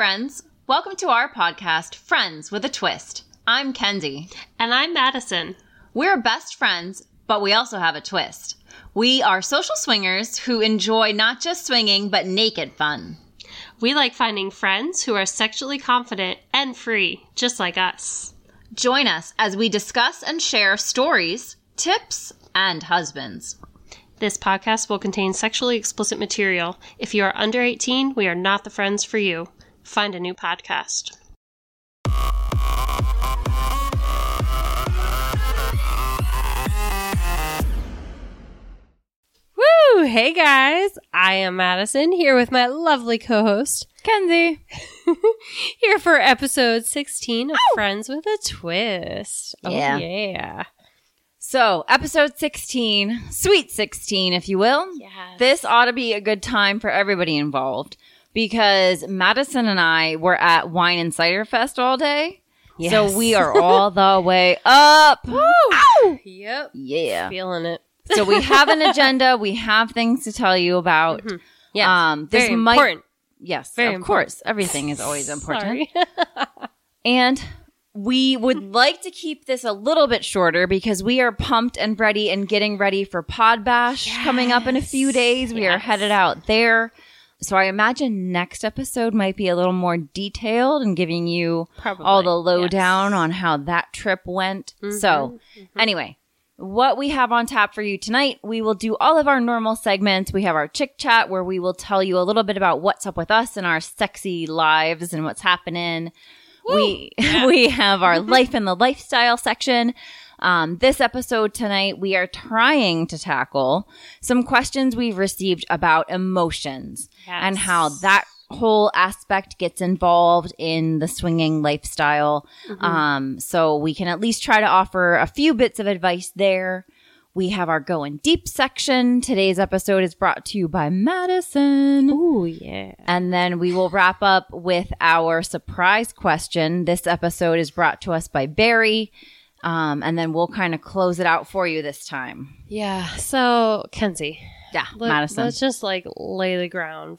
friends. Welcome to our podcast, Friends with a Twist. I'm Kenzie. And I'm Madison. We're best friends, but we also have a twist. We are social swingers who enjoy not just swinging, but naked fun. We like finding friends who are sexually confident and free, just like us. Join us as we discuss and share stories, tips, and husbands. This podcast will contain sexually explicit material. If you are under 18, we are not the friends for you. Find a new podcast. Woo! Hey guys, I am Madison here with my lovely co-host, Kenzie. here for episode 16 of Friends with a Twist. Yeah. Oh yeah. So, episode 16, sweet 16, if you will. Yes. This ought to be a good time for everybody involved because Madison and I were at Wine and Cider Fest all day. Yes. So, we are all the way up. Woo! Ow! Yep. Yeah. Feeling it. So, we have an agenda. We have things to tell you about. Mm-hmm. Yeah. This Very might, important. Yes, Very of course. Everything is always important. Sorry. And we would like to keep this a little bit shorter because we are pumped and ready and getting ready for Pod Bash coming up in a few days. We are headed out there. So I imagine next episode might be a little more detailed and giving you all the lowdown on how that trip went. So anyway, what we have on tap for you tonight, we will do all of our normal segments. We have our Chick Chat where we will tell you a little bit about what's up with us and our sexy lives and what's happening. We have our life and the lifestyle section. This episode tonight, we are trying to tackle some questions we've received about emotions and how that whole aspect gets involved in the swinging lifestyle. So we can at least try to offer a few bits of advice there. We have our Going Deep section. Today's episode is brought to you by Madison. Ooh, yeah. And then we will wrap up with our surprise question. This episode is brought to us by Barry. And then we'll kind of close it out for you this time. Yeah. So, Kenzie. Yeah, Madison. Let's just lay the ground.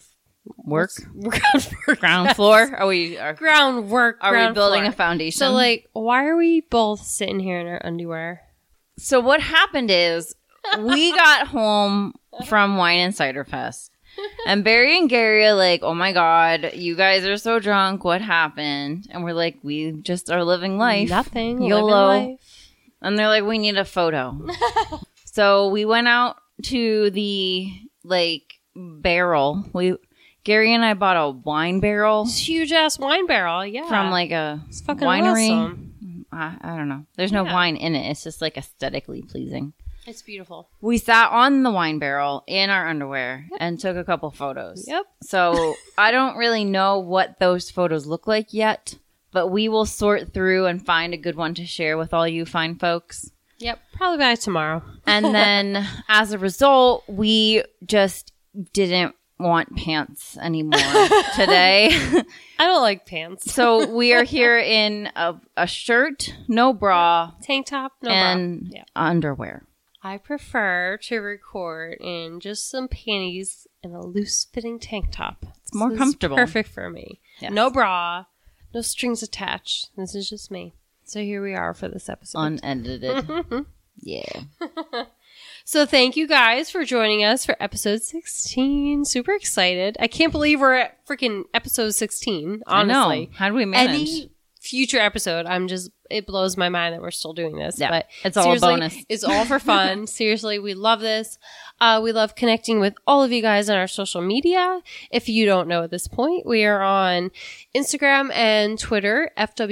Ground floor? Are we groundwork? Are we building floor. a foundation? So, why are we both sitting here in our underwear? So what happened is we got home from Wine and Cider Fest. And Barry and Gary are like, oh my God, you guys are so drunk. What happened? And we're like, we just are living life. Nothing. YOLO. Living life. And they're like, we need a photo. So we went out to the barrel. Gary and I bought a wine barrel. Huge ass wine barrel. Yeah. From a it's fucking winery. Awesome. I don't know. There's no wine in it. It's just aesthetically pleasing. It's beautiful. We sat on the wine barrel in our underwear and took a couple photos. Yep. So I don't really know what those photos look like yet, but we will sort through and find a good one to share with all you fine folks. Yep. Probably by tomorrow. And then as a result, we just didn't want pants anymore today. I don't like pants. So we are here in a shirt, no bra, tank top, no and bra. Yeah. underwear. I prefer to record in just some panties and a loose-fitting tank top. It's more comfortable. Perfect for me. Yes. No bra, no strings attached. This is just me. So here we are for this episode. Unedited. Yeah. So thank you guys for joining us for episode 16. Super excited. I can't believe we're at freaking episode 16, honestly. I know. How do we manage? Any future episode, it blows my mind that we're still doing this. Yeah, but it's all a bonus. It's all for fun. Seriously, we love this. We love connecting with all of you guys on our social media. If you don't know at this point, we are on Instagram and Twitter,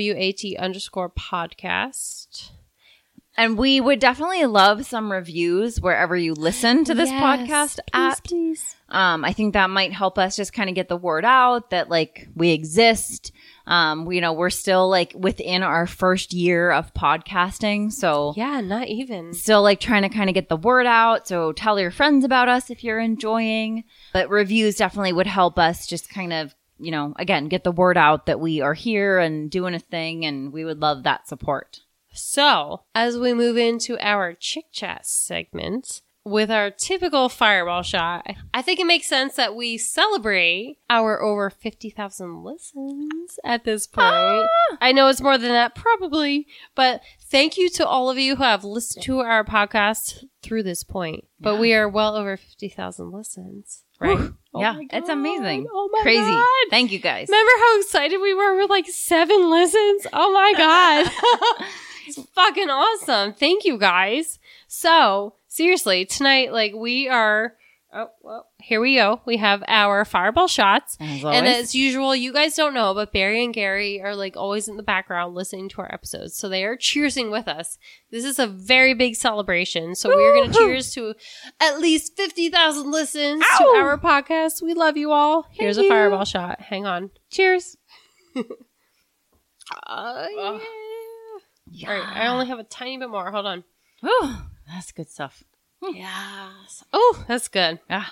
FWAT_podcast. And we would definitely love some reviews wherever you listen to this podcast at. Please. I think that might help us just kind of get the word out that we exist. We're still within our first year of podcasting. So yeah, not even. Still trying to kind of get the word out. So tell your friends about us if you're enjoying. But reviews definitely would help us just kind of, again, get the word out that we are here and doing a thing. And we would love that support. So, as we move into our Chick Chat segment, with our typical fireball shot, I think it makes sense that we celebrate our over 50,000 listens at this point. I know it's more than that, probably, but thank you to all of you who have listened to our podcast through this point. But we are well over 50,000 listens, right? Yeah, it's amazing. Oh my Crazy. God. Thank you guys. Remember how excited we were with like 7 listens? Oh my God. It's fucking awesome. Thank you guys. So seriously, tonight, like we are, here we go. We have our fireball shots. And as usual, you guys don't know, but Barry and Gary are like always in the background listening to our episodes. So they are cheersing with us. This is a very big celebration. So we're going to cheers to at least 50,000 listens to our podcast. We love you all. Here's a fireball shot. Hang on. Cheers. Yeah. All right. I only have a tiny bit more. Hold on. Oh, that's good stuff. Yes. Oh, that's good. Yeah.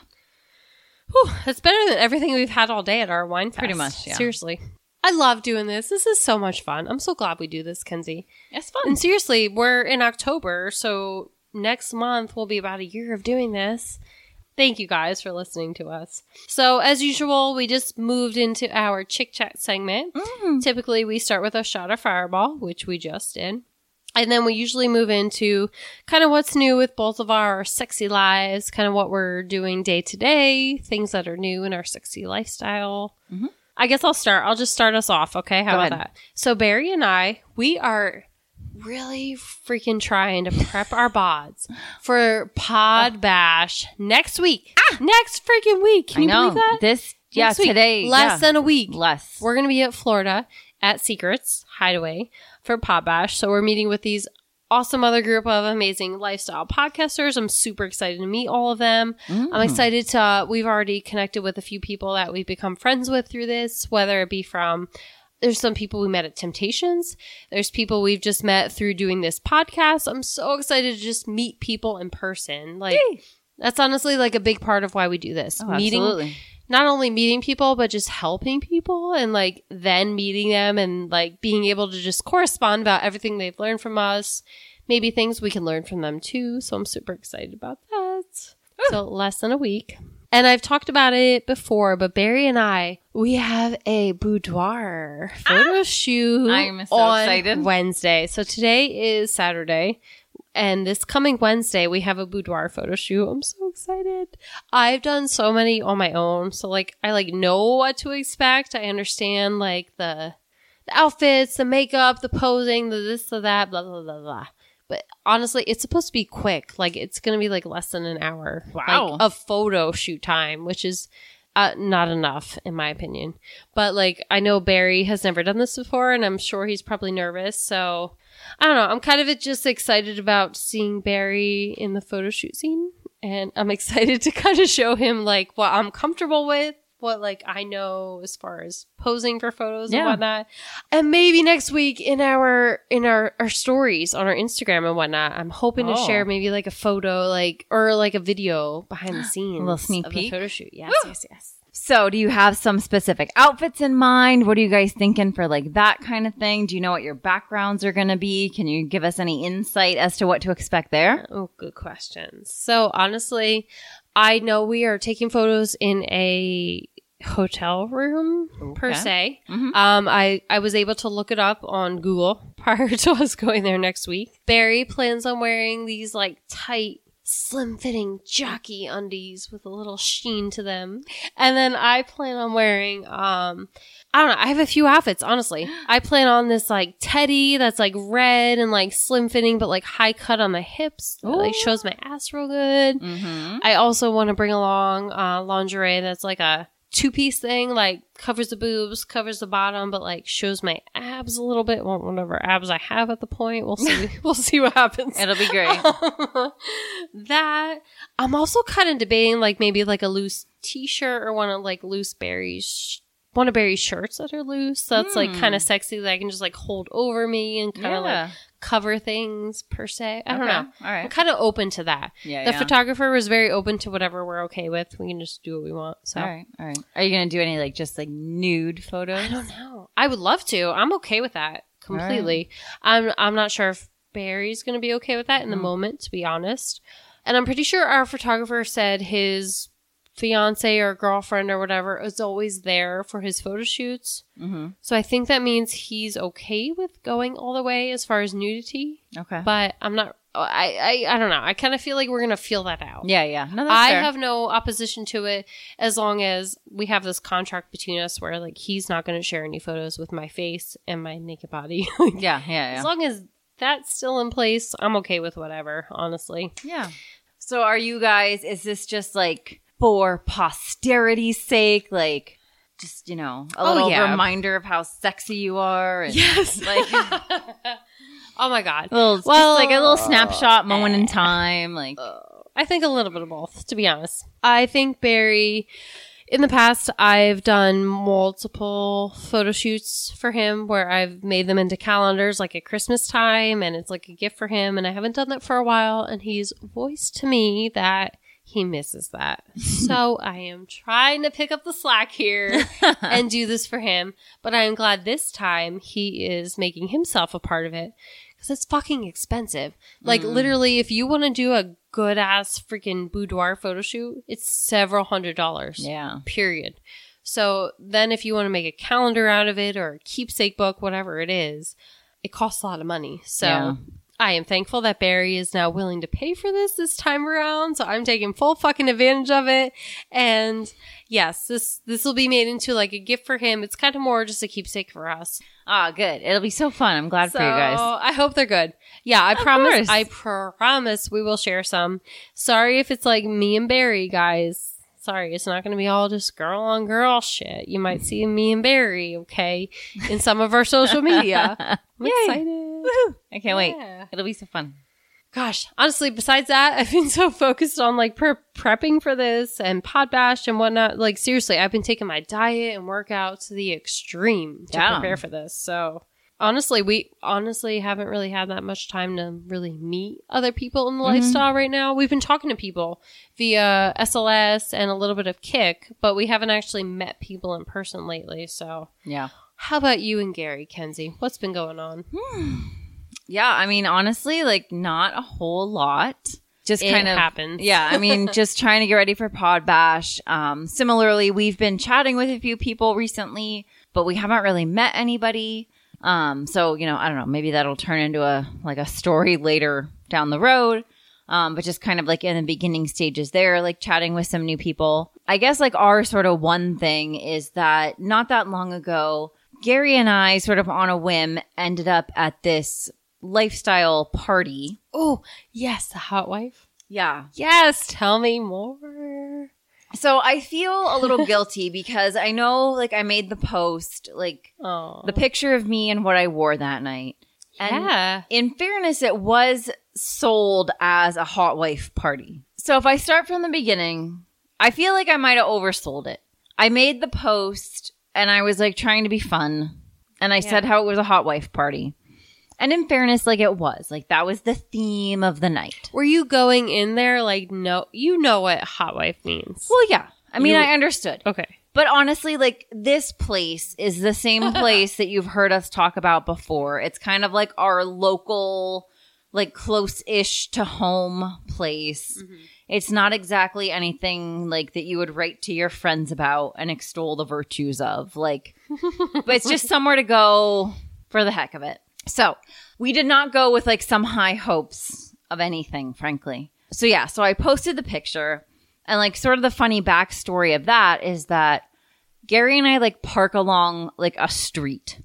Whew, that's better than everything we've had all day at our wine fest. Pretty much, yeah. Seriously. I love doing this. This is so much fun. I'm so glad we do this, Kenzie. It's fun. And seriously, we're in October, so next month will be about a year of doing this. Thank you guys for listening to us. So as usual, we just moved into our Chick Chat segment. Typically, we start with a shot of Fireball, which we just did. And then we usually move into kind of what's new with both of our sexy lives, kind of what we're doing day to day, things that are new in our sexy lifestyle. I guess I'll start. I'll just start us off. Okay. How about that? So Barry and I, we are really freaking trying to prep our bods for Pod Bash next week. Next freaking week. Can you believe that? Next week. Today. Less than a week. Less. We're going to be at Florida at Secrets Hideaway for Pod Bash. So we're meeting with these awesome other group of amazing lifestyle podcasters. I'm super excited to meet all of them. I'm excited to, we've already connected with a few people that we've become friends with through this, whether it be from, there's some people we met at Temptations. There's people we've just met through doing this podcast. I'm so excited to just meet people in person. Like, that's honestly like a big part of why we do this. Absolutely. Not only meeting people, but just helping people and like then meeting them and like being able to just correspond about everything they've learned from us. Maybe things we can learn from them too. So I'm super excited about that. So less than a week. And I've talked about it before, but Barry and I, we have a boudoir photo shoot I'm so on excited. Wednesday. So today is Saturday. And this coming Wednesday, we have a boudoir photo shoot. I'm so excited. I've done so many on my own. So like, I like know what to expect. I understand like the outfits, the makeup, the posing, the this, the that, blah, blah, blah, blah. But honestly, it's supposed to be quick. Like it's going to be like less than an hour like, of photo shoot time, which is not enough in my opinion. But like, I know Barry has never done this before and I'm sure he's probably nervous. So I don't know. I'm kind of just excited about seeing Barry in the photo shoot scene. And I'm excited to kind of show him like what I'm comfortable with, what like I know as far as posing for photos and whatnot. And maybe next week in our stories on our Instagram and whatnot, I'm hoping to share maybe like a photo like or like a video behind the scenes. A little sneak of peek. the photo shoot. Yes, yes. So do you have some specific outfits in mind? What are you guys thinking for like that kind of thing? Do you know what your backgrounds are going to be? Can you give us any insight as to what to expect there? Oh, good questions. So honestly, I know we are taking photos in a hotel room per se. I was able to look it up on Google prior to us going there next week. Barry plans on wearing these like tight, slim-fitting jockey undies with a little sheen to them. And then I plan on wearing, I don't know, I have a few outfits, honestly. I plan on this, like, teddy that's, like, red and, like, slim-fitting but, like, high cut on the hips. That, like, shows my ass real good. I also want to bring along lingerie that's, like, a two-piece thing, like, covers the boobs, covers the bottom, but, like, shows my abs a little bit. Well, whatever abs I have at the point. We'll see. We'll see what happens. It'll be great. That. I'm also kind of debating, like, maybe, like, a loose t-shirt or one of, like, loose Barry's one of Barry's shirts that are loose. That's, like, kind of sexy that I can just, like, hold over me and kind of, like, cover things, per se. I don't know. All right. I'm kind of open to that. The photographer was very open to whatever we're okay with. We can just do what we want. So. All right. Are you going to do any, like, just, like, nude photos? I don't know. I would love to. I'm okay with that completely. Right. I'm not sure if Barry's going to be okay with that in the moment, to be honest. And I'm pretty sure our photographer said his fiance or girlfriend or whatever is always there for his photo shoots. Mm-hmm. So I think that means he's okay with going all the way as far as nudity. Okay. But I'm not, I don't know. I kind of feel like we're going to feel that out. Yeah. No, that's I fair. have no opposition to it as long as we have this contract between us where like he's not going to share any photos with my face and my naked body. Yeah. As long as that's still in place, I'm okay with whatever, honestly. Yeah. So are you guys, is this just like for posterity's sake, like just, a little reminder of how sexy you are? And Yes. Like, oh my God. just like a little snapshot moment in time. Like, I think a little bit of both, to be honest. I think Barry, in the past, I've done multiple photo shoots for him where I've made them into calendars like at Christmas time and it's like a gift for him. And I haven't done that for a while. And he's voiced to me that he misses that. So I am trying to pick up the slack here and do this for him. But I am glad this time he is making himself a part of it because it's fucking expensive. Like literally, if you want to do a good ass freaking boudoir photo shoot, it's several $100s. yeah. Period. So then if you want to make a calendar out of it or a keepsake book, whatever it is, it costs a lot of money. So Yeah. I am thankful that Barry is now willing to pay for this time around. So I'm taking full fucking advantage of it. And yes, this will be made into like a gift for him. It's kind of more just a keepsake for us. Ah, good. It'll be so fun. I'm glad for you guys. I hope they're good. Yeah, I promise we will share some. Sorry if it's like me and Barry, guys. Sorry, it's not going to be all just girl on girl shit. You might see me and Barry, okay, in some of our social media. I'm excited. Woohoo. I can't wait. It'll be so fun. Gosh, honestly, besides that, I've been so focused on like prepping for this and Pod Bash and whatnot. Like seriously, I've been taking my diet and workout to the extreme to prepare for this. So honestly, we haven't really had that much time to really meet other people in the lifestyle right now. We've been talking to people via SLS and a little bit of Kik, but we haven't actually met people in person lately. So Yeah. how about you and Gary, Kenzie? What's been going on? Yeah, I mean, honestly, like not a whole lot. Just It kind of happens. Yeah, I mean, just trying to get ready for Pod Bash. Similarly, we've been chatting with a few people recently, but we haven't really met anybody. So, I don't know, maybe that'll turn into a story later down the road. But just kind of like in the beginning stages there, like chatting with some new people. I guess like our sort of one thing is that not that long ago, Gary and I sort of on a whim ended up at this lifestyle party. Oh, yes, the hot wife. Yeah. Yes, tell me more. So I feel a little guilty because I know like I made the post, like the picture of me and what I wore that night. And Yeah. in fairness, it was sold as a hot wife party. So if I start from the beginning, I feel like I might have oversold it. I made the post and I was like trying to be fun. And I said how it was a hot wife party. And in fairness, like it was. Like that was the theme of the night. Were you going in there like, no, you know what hot wife means? Well, yeah. I mean, You- I understood. Okay. But honestly, like this place is the same place that you've heard us talk about before. It's kind of like our local, like close-ish to home place. Mm-hmm. It's not exactly anything like that you would write to your friends about and extol the virtues of. Like, but it's just somewhere to go for the heck of it. So we did not go with like some high hopes of anything, frankly. So yeah, so I posted the picture. And like sort of the funny backstory of that is that Gary and I like park along like a street.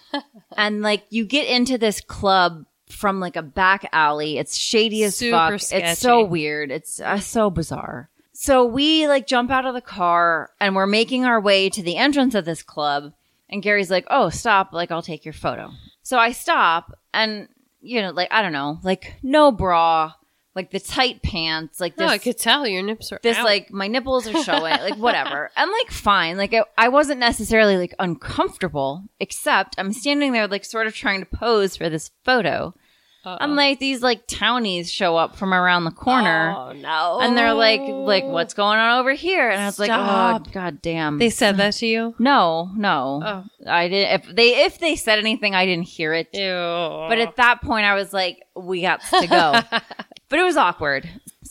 And like you get into this club from like a back alley. It's shady as Super fuck. sketchy. It's so weird. It's so bizarre. So we like jump out of the car and we're making our way to the entrance of this club. And Gary's like, oh, stop. Like, I'll take your photo. So I stop and, like, I don't know, like no bra. Like the tight pants, like this. No, I could tell your nips are This out. like my nipples are showing, like whatever. I'm like fine. Like I wasn't necessarily like uncomfortable, except I'm standing there like sort of trying to pose for this photo. I'm like these like townies show up from around the corner. Oh no! And they're like what's going on over here? And I was like, Stop. oh god damn. They said that to you? No. Oh. I didn't. If they said anything, I didn't hear it. Ew. But at that point, I was like, we got to go. But it was awkward.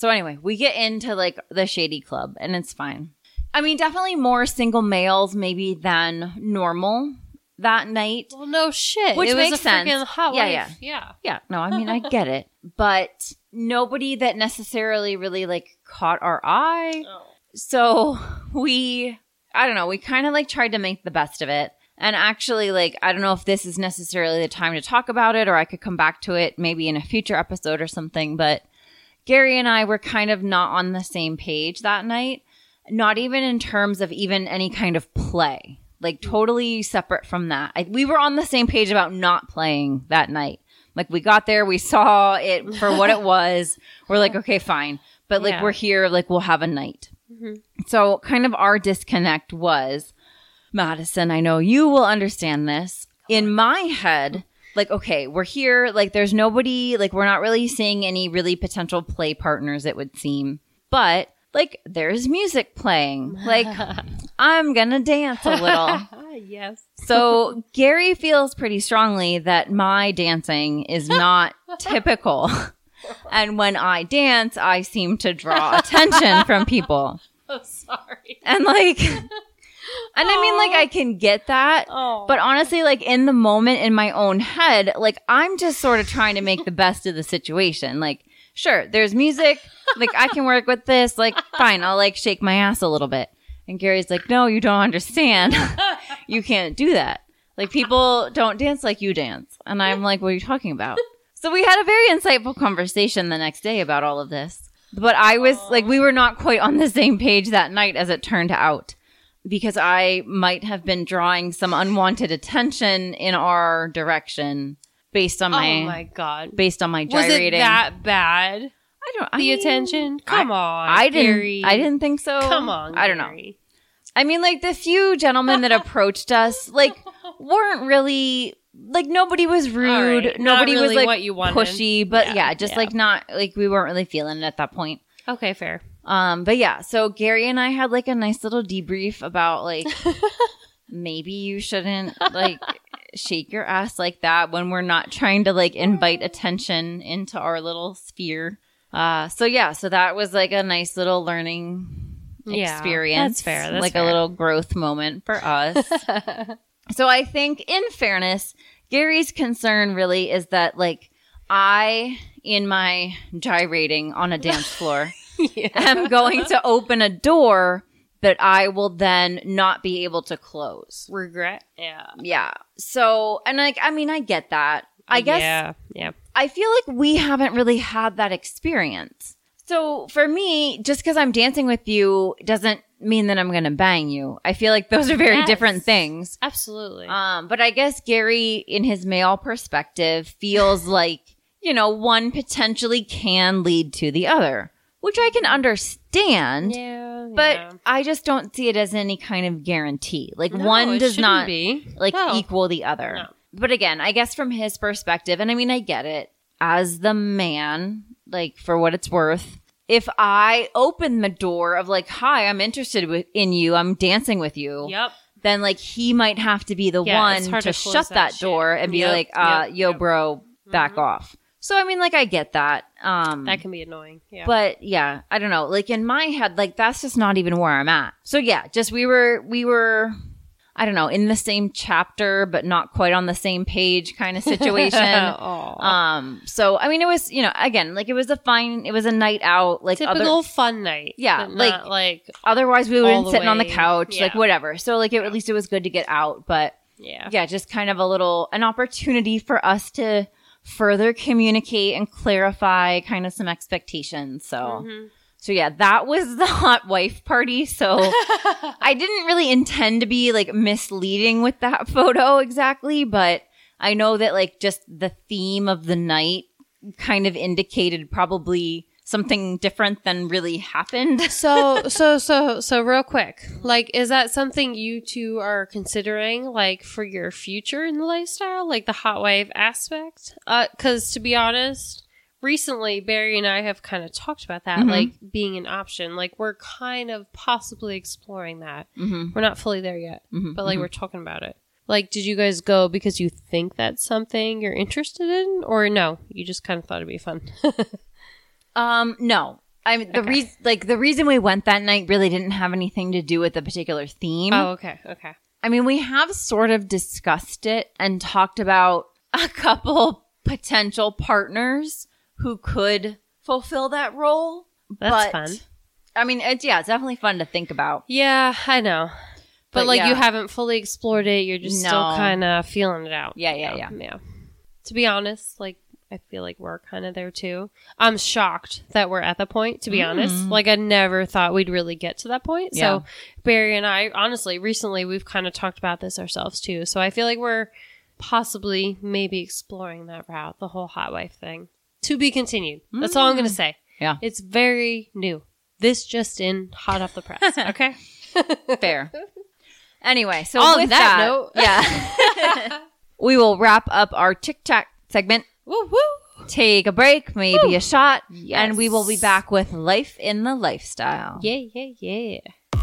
So anyway, we get into like the Shady Club and it's fine. I mean, definitely more single males maybe than normal that night. Well, no shit. Which it makes was a sense. freaking hot Yeah, wife. Yeah. Yeah, no, I mean, I get it. But nobody that necessarily really like caught our eye. Oh. So we kind of like tried to make the best of it. And actually, like, I don't know if this is necessarily the time to talk about it or I could come back to it maybe in a future episode or something. But Gary and I were kind of not on the same page that night. Not even in terms of even any kind of play. Like, totally separate from that. We were on the same page about not playing that night. Like, we got there, we saw it for what it was. We're like, okay, fine. But, like, we're here, like, we'll have a night. Mm-hmm. So, kind of our disconnect was, Madison, I know you will understand this. In my head, like, okay, we're here. Like, there's nobody, like, we're not really seeing any really potential play partners, it would seem. But, like, there's music playing. Like, I'm gonna dance a little. Yes. So Gary feels pretty strongly that my dancing is not typical. And when I dance, I seem to draw attention from people. Oh, sorry. And like, and I mean, like, I can get that. But honestly, like, in the moment in my own head, like, I'm just sort of trying to make the best of the situation. Like, sure, there's music. Like, I can work with this. Like, fine, I'll like shake my ass a little bit. And Gary's like, no, you don't understand. You can't do that. Like, people don't dance like you dance. And I'm like, what are you talking about? So we had a very insightful conversation the next day about all of this. But I was like, we were not quite on the same page that night as it turned out. Because I might have been drawing some unwanted attention in our direction based on my, oh my God. Based on my Was gyrating. it that bad? I mean, attention? Come on, I Gary. didn't think so. Come on, I don't know. Gary. I mean, like, the few gentlemen that approached us, like, weren't really, like, nobody was rude. Right. Nobody Not was, really like, what you wanted. pushy. But, yeah, just, like, not, like, we weren't really feeling it at that point. Okay, fair. But, yeah, so Gary and I had, like, a nice little debrief about, like, maybe you shouldn't, like, shake your ass like that when we're not trying to, like, invite attention into our little sphere. So that was, like, a nice little learning experience. That's fair. That's like fair. a little growth moment for us. So I think, in fairness, Gary's concern really is that, like, I, in my gyrating on a dance floor, am going to open a door that I will then not be able to close. Regret? Yeah. Yeah. So, and like, I mean, I get that. I guess. Yeah. I feel like we haven't really had that experience. So for me, just because I'm dancing with you doesn't mean that I'm going to bang you. I feel like those are very different things. Absolutely. But I guess Gary, in his male perspective, feels like, you know, one potentially can lead to the other, which I can understand. Yeah. But I just don't see it as any kind of guarantee. Like, No, one it does shouldn't not be. like No. equal the other. No. But again, I guess from his perspective, and I mean, I get it, as the man, like, for what it's worth, if I open the door of like, hi, I'm interested in you, I'm dancing with you, Yep. then like he might have to be the Yeah, it's one hard to to close shut that that shit. door and be Yep, like, yep, yo, yep. bro, back off. So, I mean, like, I get that. That can be annoying. Yeah. But yeah, I don't know. Like, in my head, like, that's just not even where I'm at. So yeah, just we were, I don't know, in the same chapter, but not quite on the same page kind of situation. So I mean, it was, you know, again, like, it was a night out, like typical fun night. Yeah, but like- not like otherwise we would have all been the sitting on the way- couch, like, yeah. whatever. So like, at least it was good to get out, but yeah, just kind of an opportunity for us to further communicate and clarify kind of some expectations. So, so yeah, that was the hot wife party. So I didn't really intend to be like misleading with that photo exactly, but I know that like just the theme of the night kind of indicated probably something different than really happened. So real quick, like, is that something you two are considering, like, for your future in the lifestyle, like the hot wife aspect? Because to be honest, recently Barry and I have kind of talked about that, like, being an option. Like, we're kind of possibly exploring that. We're not fully there yet, but like, we're talking about it. Like, did you guys go because you think that's something you're interested in, or no? You just kind of thought it'd be fun. No. I mean, the reason we went that night really didn't have anything to do with the particular theme. Oh, okay. Okay. I mean, we have sort of discussed it and talked about a couple potential partners who could fulfill that role. That's fun. I mean, it's definitely fun to think about. Yeah, I know. But like, yeah. you haven't fully explored it. You're just still kind of feeling it out. Yeah. To be honest, like, I feel like we're kind of there too. I'm shocked that we're at the point, to be honest. Like, I never thought we'd really get to that point. Yeah. So Barry and I, honestly, recently we've kind of talked about this ourselves too. So I feel like we're possibly maybe exploring that route, the whole hot wife thing. To be continued. That's all I'm going to say. Yeah. It's very new. This just in, hot off the press. Okay? Fair. Anyway, so On with that that note. yeah, we will wrap up our TikTok segment. Woo woo. Take a break, maybe a shot, Yes. and we will be back with Life in the Lifestyle. Yeah.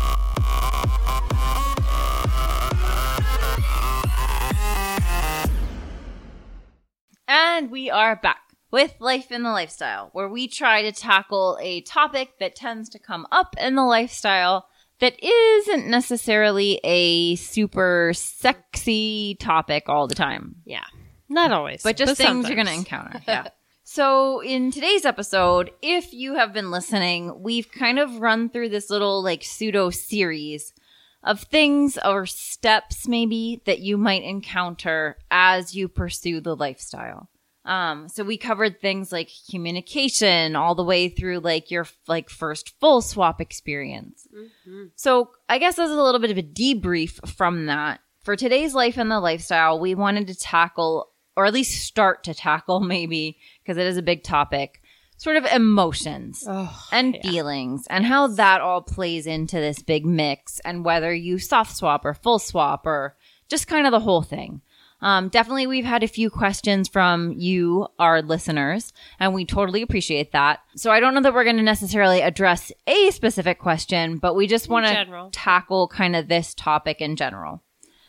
And we are back with Life in the Lifestyle, where we try to tackle a topic that tends to come up in the lifestyle that isn't necessarily a super sexy topic all the time. Yeah. Not always. But just things you're going to sometimes. encounter. Yeah. So in today's episode, if you have been listening, we've kind of run through this little like pseudo series of things or steps maybe that you might encounter as you pursue the lifestyle. So we covered things like communication all the way through like your like first full swap experience. Mm-hmm. So I guess as a little bit of a debrief from that, for today's Life in the Lifestyle, we wanted to tackle, or at least start to tackle maybe, because it is a big topic, sort of emotions and feelings and how that all plays into this big mix, and whether you soft swap or full swap or just kind of the whole thing. Definitely we've had a few questions from you, our listeners, and we totally appreciate that. So I don't know that we're going to necessarily address a specific question, but we just want to tackle kind of this topic in general.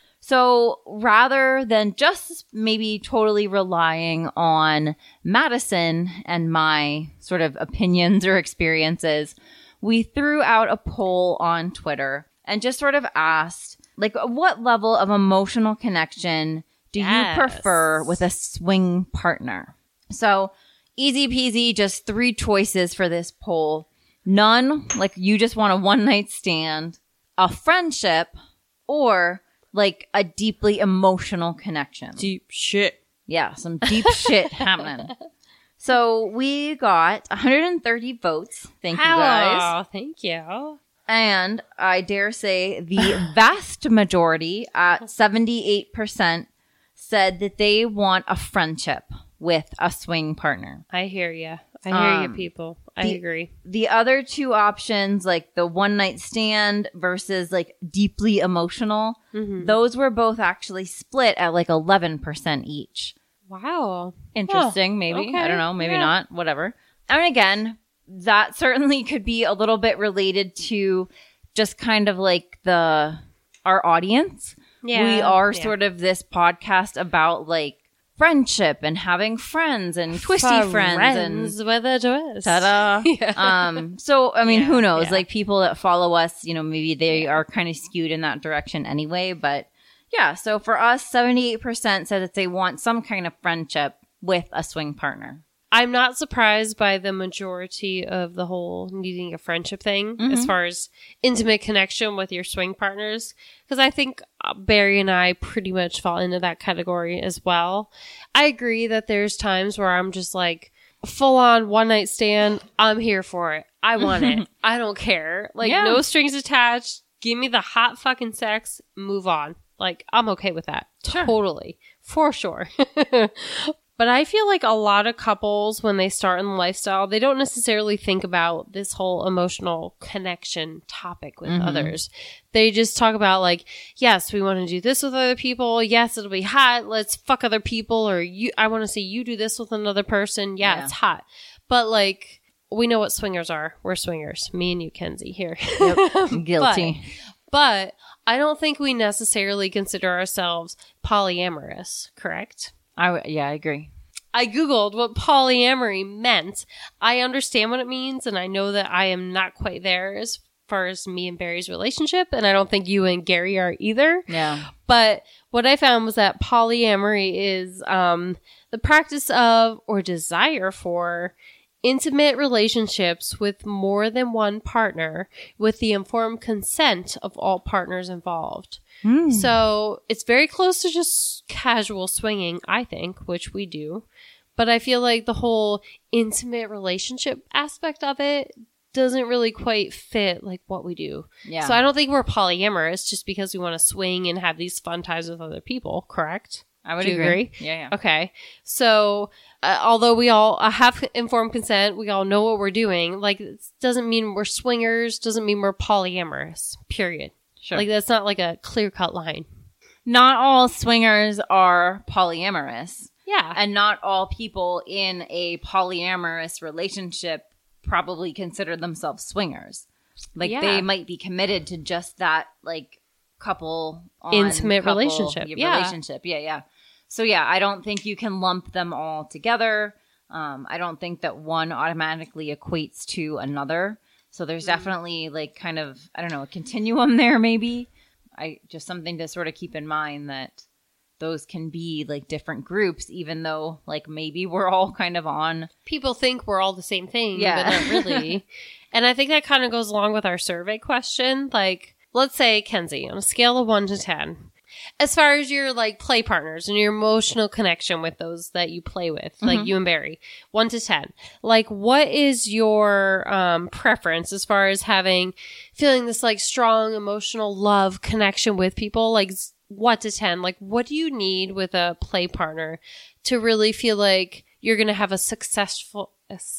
So rather than just maybe totally relying on Madison and my sort of opinions or experiences, we threw out a poll on Twitter and just sort of asked, like, what level of emotional connection do you prefer with a swing partner? So easy peasy, just 3 choices for this poll. None, like you just want a one night stand, a friendship, or like a deeply emotional connection. Deep shit. Yeah, some deep shit happening. So we got 130 votes. Thank you guys. Oh, thank you. And I dare say the vast majority at 78% said that they want a friendship with a swing partner. I hear you. I hear you, people. I agree. The other 2 options, like the one night stand versus like deeply emotional, those were both actually split at like 11% each. Wow. Interesting, maybe. Okay. I don't know. Maybe not. Whatever. And again, that certainly could be a little bit related to just kind of like our audience. Yeah. We are sort of this podcast about like friendship and having friends and twisty friends and with a twist. ta-da. Yeah. So I mean, who knows? yeah. Like people that follow us, you know, maybe they are kind of skewed in that direction anyway. But yeah, so for us, 78% said that they want some kind of friendship with a swing partner. I'm not surprised by the majority of the whole needing a friendship thing as far as intimate connection with your swing partners. Because I think Barry and I pretty much fall into that category as well. I agree that there's times where I'm just like, full on one night stand. I'm here for it. I want it. I don't care. Like no strings attached. Give me the hot fucking sex. Move on. Like I'm okay with that. Sure. Totally. For sure. But I feel like a lot of couples, when they start in the lifestyle, they don't necessarily think about this whole emotional connection topic with others. They just talk about like, yes, we want to do this with other people. Yes, it'll be hot. Let's fuck other people. Or I want to see you do this with another person. Yeah, it's hot. But like, we know what swingers are. We're swingers. Me and you, Kenzie, here. Yep. Guilty. But I don't think we necessarily consider ourselves polyamorous, correct? I agree. I Googled what polyamory meant. I understand what it means, and I know that I am not quite there as far as me and Barry's relationship, and I don't think you and Gary are either. Yeah. But what I found was that polyamory is the practice of or desire for intimate relationships with more than one partner with the informed consent of all partners involved. So it's very close to just casual swinging, I think, which we do. But I feel like the whole intimate relationship aspect of it doesn't really quite fit like what we do. Yeah. So I don't think we're polyamorous just because we want to swing and have these fun times with other people, correct? I would Do you agree. Yeah. Okay. So although we all have informed consent, we all know what we're doing. Like, it doesn't mean we're swingers, doesn't mean we're polyamorous, period. Sure. Like, that's not like a clear-cut line. Not all swingers are polyamorous. Yeah. And not all people in a polyamorous relationship probably consider themselves swingers. Like, Yeah. they might be committed to just that, like, couple on Intimate couple relationship. Yeah. relationship. Yeah. So, yeah, I don't think you can lump them all together. I don't think that one automatically equates to another. So there's definitely, like, kind of, I don't know, a continuum there maybe. Just something to sort of keep in mind that those can be, like, different groups, even though, like, maybe we're all kind of on. People think we're all the same thing, Yeah. but not really. And I think that kind of goes along with our survey question. Like, let's say, Kenzie, on a scale of 1 to 10, as far as your, like, play partners and your emotional connection with those that you play with, like you and Barry, 1 to 10, like, what is your preference as far as feeling this, like, strong emotional love connection with people? Like, 1 to 10, like, what do you need with a play partner to really feel like you're going to have a successful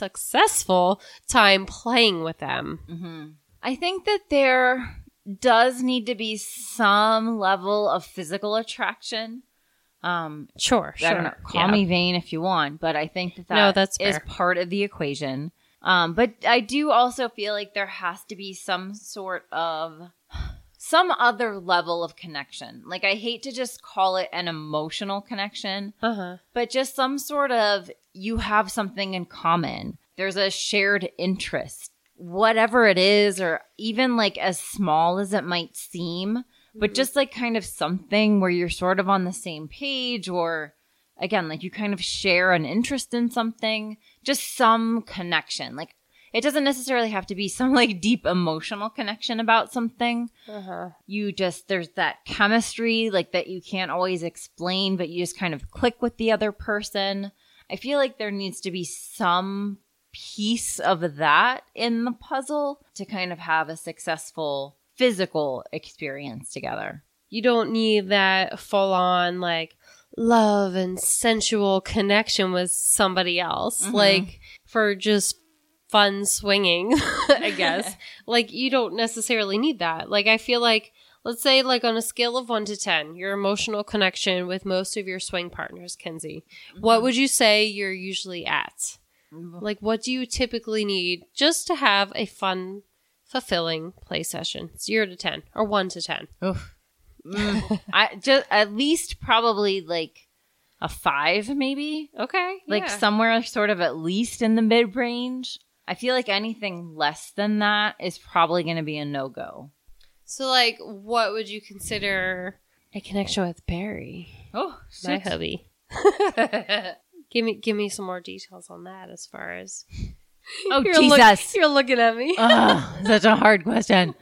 time playing with them? I think that there does need to be some level of physical attraction. Sure. I don't know, call me vain if you want, but I think that that's is fair. part of the equation. But I do also feel like there has to be some other level of connection. Like, I hate to just call it an emotional connection, but just some sort of, you have something in common. There's a shared interest, whatever it is, or even, like, as small as it might seem, but just, like, kind of something where you're sort of on the same page, or again, like, you kind of share an interest in something, just some connection. Like, it doesn't necessarily have to be some, like, deep emotional connection about something. There's that chemistry, like, that you can't always explain, but you just kind of click with the other person. I feel like there needs to be some piece of that in the puzzle to kind of have a successful physical experience together. You don't need that full-on, like, love and sensual connection with somebody else. Like, for just fun swinging, I guess. Like, you don't necessarily need that. Like, I feel like, let's say, like, on a scale of 1 to 10, your emotional connection with most of your swing partners, Kenzie, what would you say you're usually at? Like, what do you typically need just to have a fun, fulfilling play session? 0 to 10 or 1 to 10? Oof. I just at least probably like a 5, maybe. Okay. Like somewhere sort of at least in the mid range. I feel like anything less than that is probably going to be a no-go. So, like, what would you consider a connection with Barry? Oh, My hubby. Give me some more details on that as far as... Oh, Jesus. You're looking at me. Such a hard question.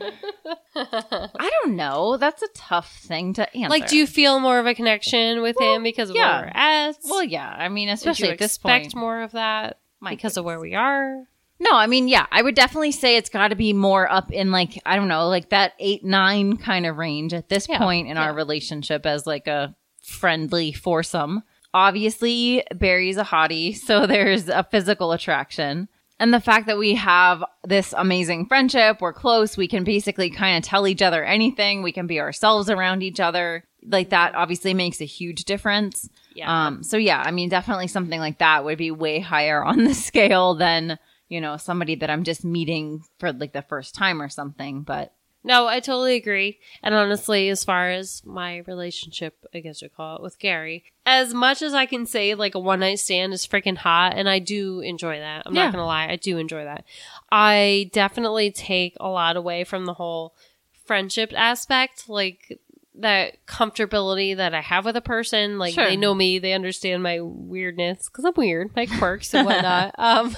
I don't know. That's a tough thing to answer. Like, do you feel more of a connection with him because of where we're at? Well, yeah. I mean, Did especially you at this point. expect more of that because of where we are? No, I mean, yeah. I would definitely say it's got to be more up in, like, I don't know, like that 8, 9 kind of range at this point in our relationship as, like, a friendly foursome. Obviously, Barry's a hottie, so there's a physical attraction. And the fact that we have this amazing friendship, we're close, we can basically kind of tell each other anything, we can be ourselves around each other. Like, that obviously makes a huge difference. Yeah. So yeah, I mean, definitely something like that would be way higher on the scale than, you know, somebody that I'm just meeting for like the first time or something. But No, I totally agree. And honestly, as far as my relationship, I guess you call it, with Gary, as much as I can say like a one night stand is freaking hot, and I do enjoy that. I'm not going to lie. I do enjoy that. I definitely take a lot away from the whole friendship aspect, like that comfortability that I have with a person. Like they know me, they understand my weirdness because I'm weird, my quirks and whatnot.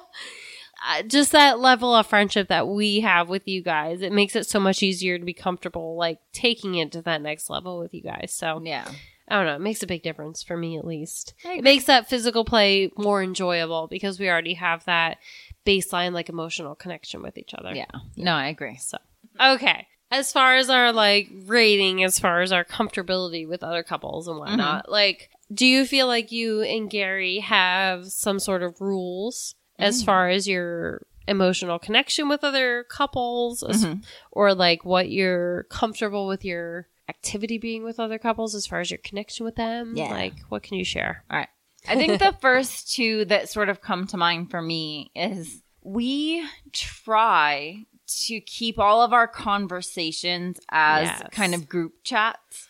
Just that level of friendship that we have with you guys, it makes it so much easier to be comfortable, like taking it to that next level with you guys. So yeah, I don't know. It makes a big difference for me, at least. It makes that physical play more enjoyable because we already have that baseline, like emotional connection with each other. Yeah. No, I agree. So, okay. As far as our like rating, as far as our comfortability with other couples and whatnot, like, do you feel like you and Gary have some sort of rules as far as your emotional connection with other couples, or like what you're comfortable with your activity being with other couples as far as your connection with them? Yeah. Like, what can you share? All right. I think the first two that sort of come to mind for me is we try to keep all of our conversations as kind of group chats.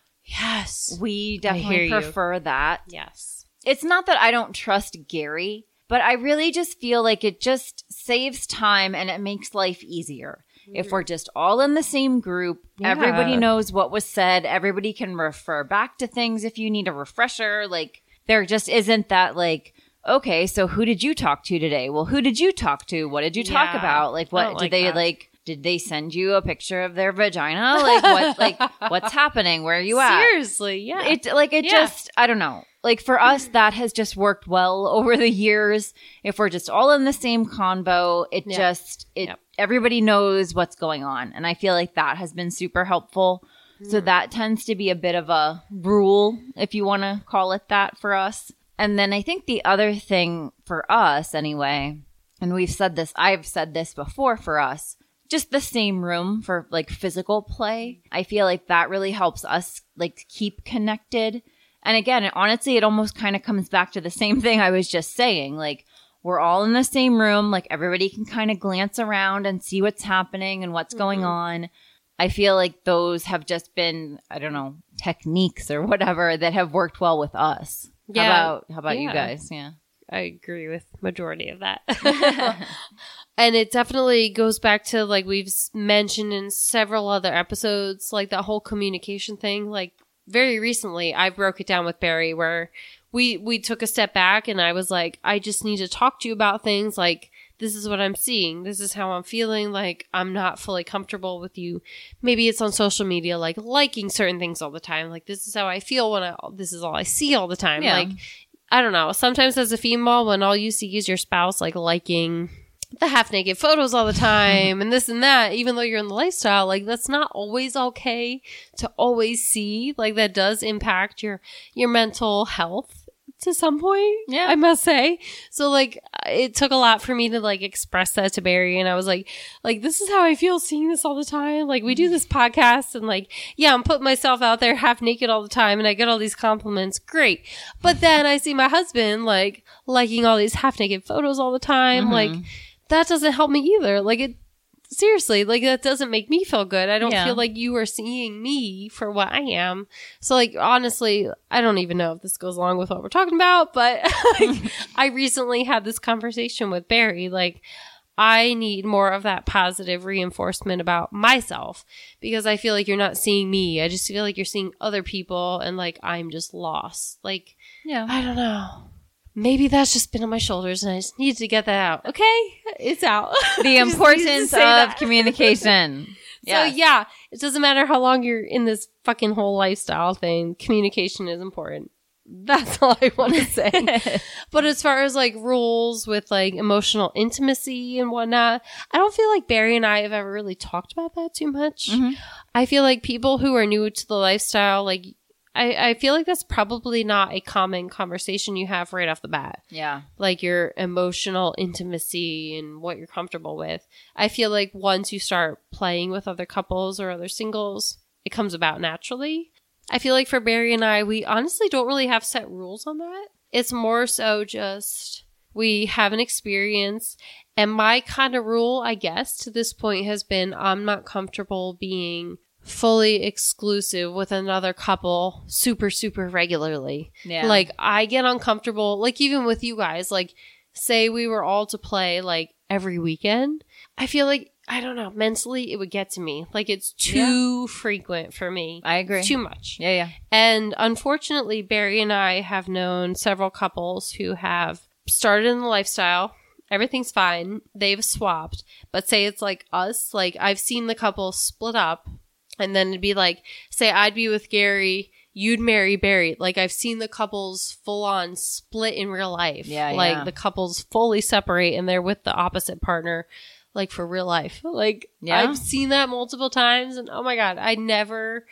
Yes. We definitely prefer that. Yes. It's not that I don't trust Gary, but I really just feel like it just saves time and it makes life easier. If we're just all in the same group, everybody knows what was said. Everybody can refer back to things if you need a refresher. Like, there just isn't that, like, okay, so who did you talk to today? Well, who did you talk to? What did you talk about? Like, what did they, like, did they send you a picture of their vagina? Like, what, like, what's happening? Where are you at? Seriously, yeah. It just, I don't know. Like, for us, that has just worked well over the years. If we're just all in the same convo, everybody knows what's going on. And I feel like that has been super helpful. So that tends to be a bit of a rule, if you want to call it that, for us. And then I think the other thing for us anyway, and I've said this before for us, just the same room for like physical play. I feel like that really helps us like keep connected. And again, honestly, it almost kind of comes back to the same thing I was just saying. Like, we're all in the same room. Like, everybody can kind of glance around and see what's happening and what's going on. I feel like those have just been, I don't know, techniques or whatever that have worked well with us. Yeah. How about you guys? Yeah. I agree with majority of that. And it definitely goes back to, like, we've mentioned in several other episodes, like that whole communication thing. Like, very recently, I broke it down with Barry where we took a step back and I was like, I just need to talk to you about things. Like, this is what I'm seeing. This is how I'm feeling. Like, I'm not fully comfortable with you. Maybe it's on social media, like liking certain things all the time. Like, this is how I feel when this is all I see all the time. Yeah. Like, I don't know. Sometimes as a female, when all you see is your spouse, like, liking the half naked photos all the time and this and that, even though you're in the lifestyle, like, that's not always okay to always see. Like, that does impact your mental health to some point, I must say. So, like, it took a lot for me to, like, express that to Barry. And I was like, this is how I feel seeing this all the time. Like, we do this podcast and, like, yeah, I'm putting myself out there half naked all the time and I get all these compliments. Great. But then I see my husband, like, liking all these half naked photos all the time. Like, that doesn't help me either. Like, seriously, like, that doesn't make me feel good. I don't feel like you are seeing me for what I am. So, like, honestly, I don't even know if this goes along with what we're talking about, but like, I recently had this conversation with Barry. Like, I need more of that positive reinforcement about myself because I feel like you're not seeing me. I just feel like you're seeing other people and, like, I'm just lost. Like, I don't know. Maybe that's just been on my shoulders and I just need to get that out. Okay? It's out. The importance of communication. So, yeah, it doesn't matter how long you're in this fucking whole lifestyle thing. Communication is important. That's all I want to say. But as far as, like, rules with, like, emotional intimacy and whatnot, I don't feel like Barry and I have ever really talked about that too much. I feel like people who are new to the lifestyle, like, I feel like that's probably not a common conversation you have right off the bat. Yeah. Like, your emotional intimacy and what you're comfortable with. I feel like once you start playing with other couples or other singles, it comes about naturally. I feel like for Barry and I, we honestly don't really have set rules on that. It's more so just we have an experience And my kind of rule, I guess, to this point has been I'm not comfortable being fully exclusive with another couple super, super regularly. Yeah. Like, I get uncomfortable, like, even with you guys, like, say we were all to play, like, every weekend. I feel like, I don't know, mentally it would get to me. Like, it's too frequent for me. I agree. It's too much. Yeah. And unfortunately, Barry and I have known several couples who have started in the lifestyle. Everything's fine. They've swapped. But say it's like us. Like, I've seen the couple split up. And then it'd be like, say I'd be with Gary, you'd marry Barry. Like, I've seen the couples full on split in real life. Yeah, like, the couples fully separate and they're with the opposite partner, like, for real life. Like, I've seen that multiple times. And oh my God, I never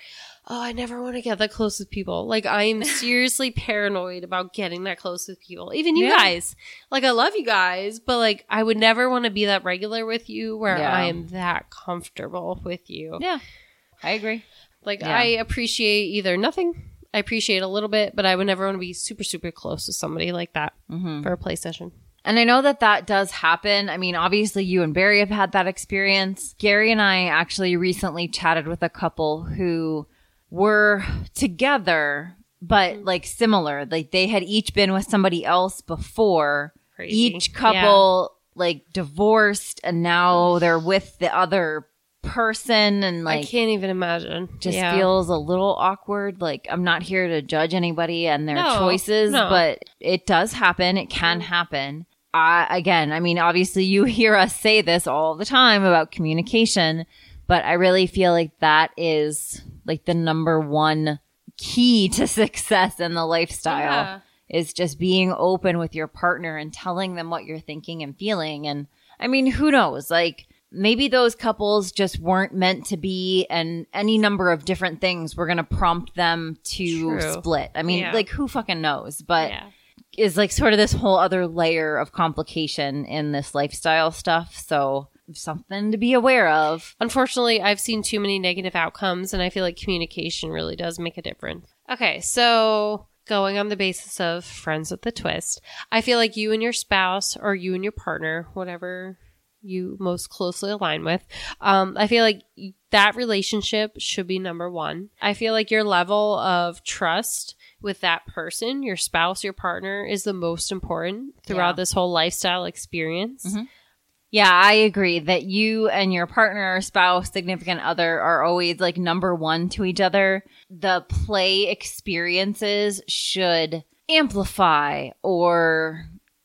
want to get that close with people. Like, I am seriously paranoid about getting that close with people. Even you guys. Like, I love you guys, but, like, I would never want to be that regular with you where I am that comfortable with you. Yeah. I agree. Like, I appreciate either nothing. I appreciate a little bit, but I would never want to be super, super close to somebody like that for a play session. And I know that does happen. I mean, obviously you and Barry have had that experience. Gary and I actually recently chatted with a couple who were together, but like similar. Like, they had each been with somebody else before. Crazy. Each couple like divorced, and now they're with the other person, and like, I can't even imagine. just feels a little awkward. Like, I'm not here to judge anybody and their choices, but it does happen. It can happen. Again, I mean, obviously you hear us say this all the time about communication, but I really feel like that is like the number one key to success in the lifestyle is just being open with your partner and telling them what you're thinking and feeling. And I mean, who knows? Like, maybe those couples just weren't meant to be, and any number of different things were going to prompt them to split. I mean, like, who fucking knows? But is like sort of this whole other layer of complication in this lifestyle stuff. So something to be aware of. Unfortunately, I've seen too many negative outcomes, and I feel like communication really does make a difference. Okay, so going on the basis of friends with a twist, I feel like you and your spouse, or you and your partner, whatever you most closely align with, I feel like that relationship should be number one. I feel like your level of trust with that person, your spouse, your partner, is the most important throughout this whole lifestyle experience. Yeah, I agree that you and your partner, spouse, significant other are always like number one to each other. The play experiences should amplify or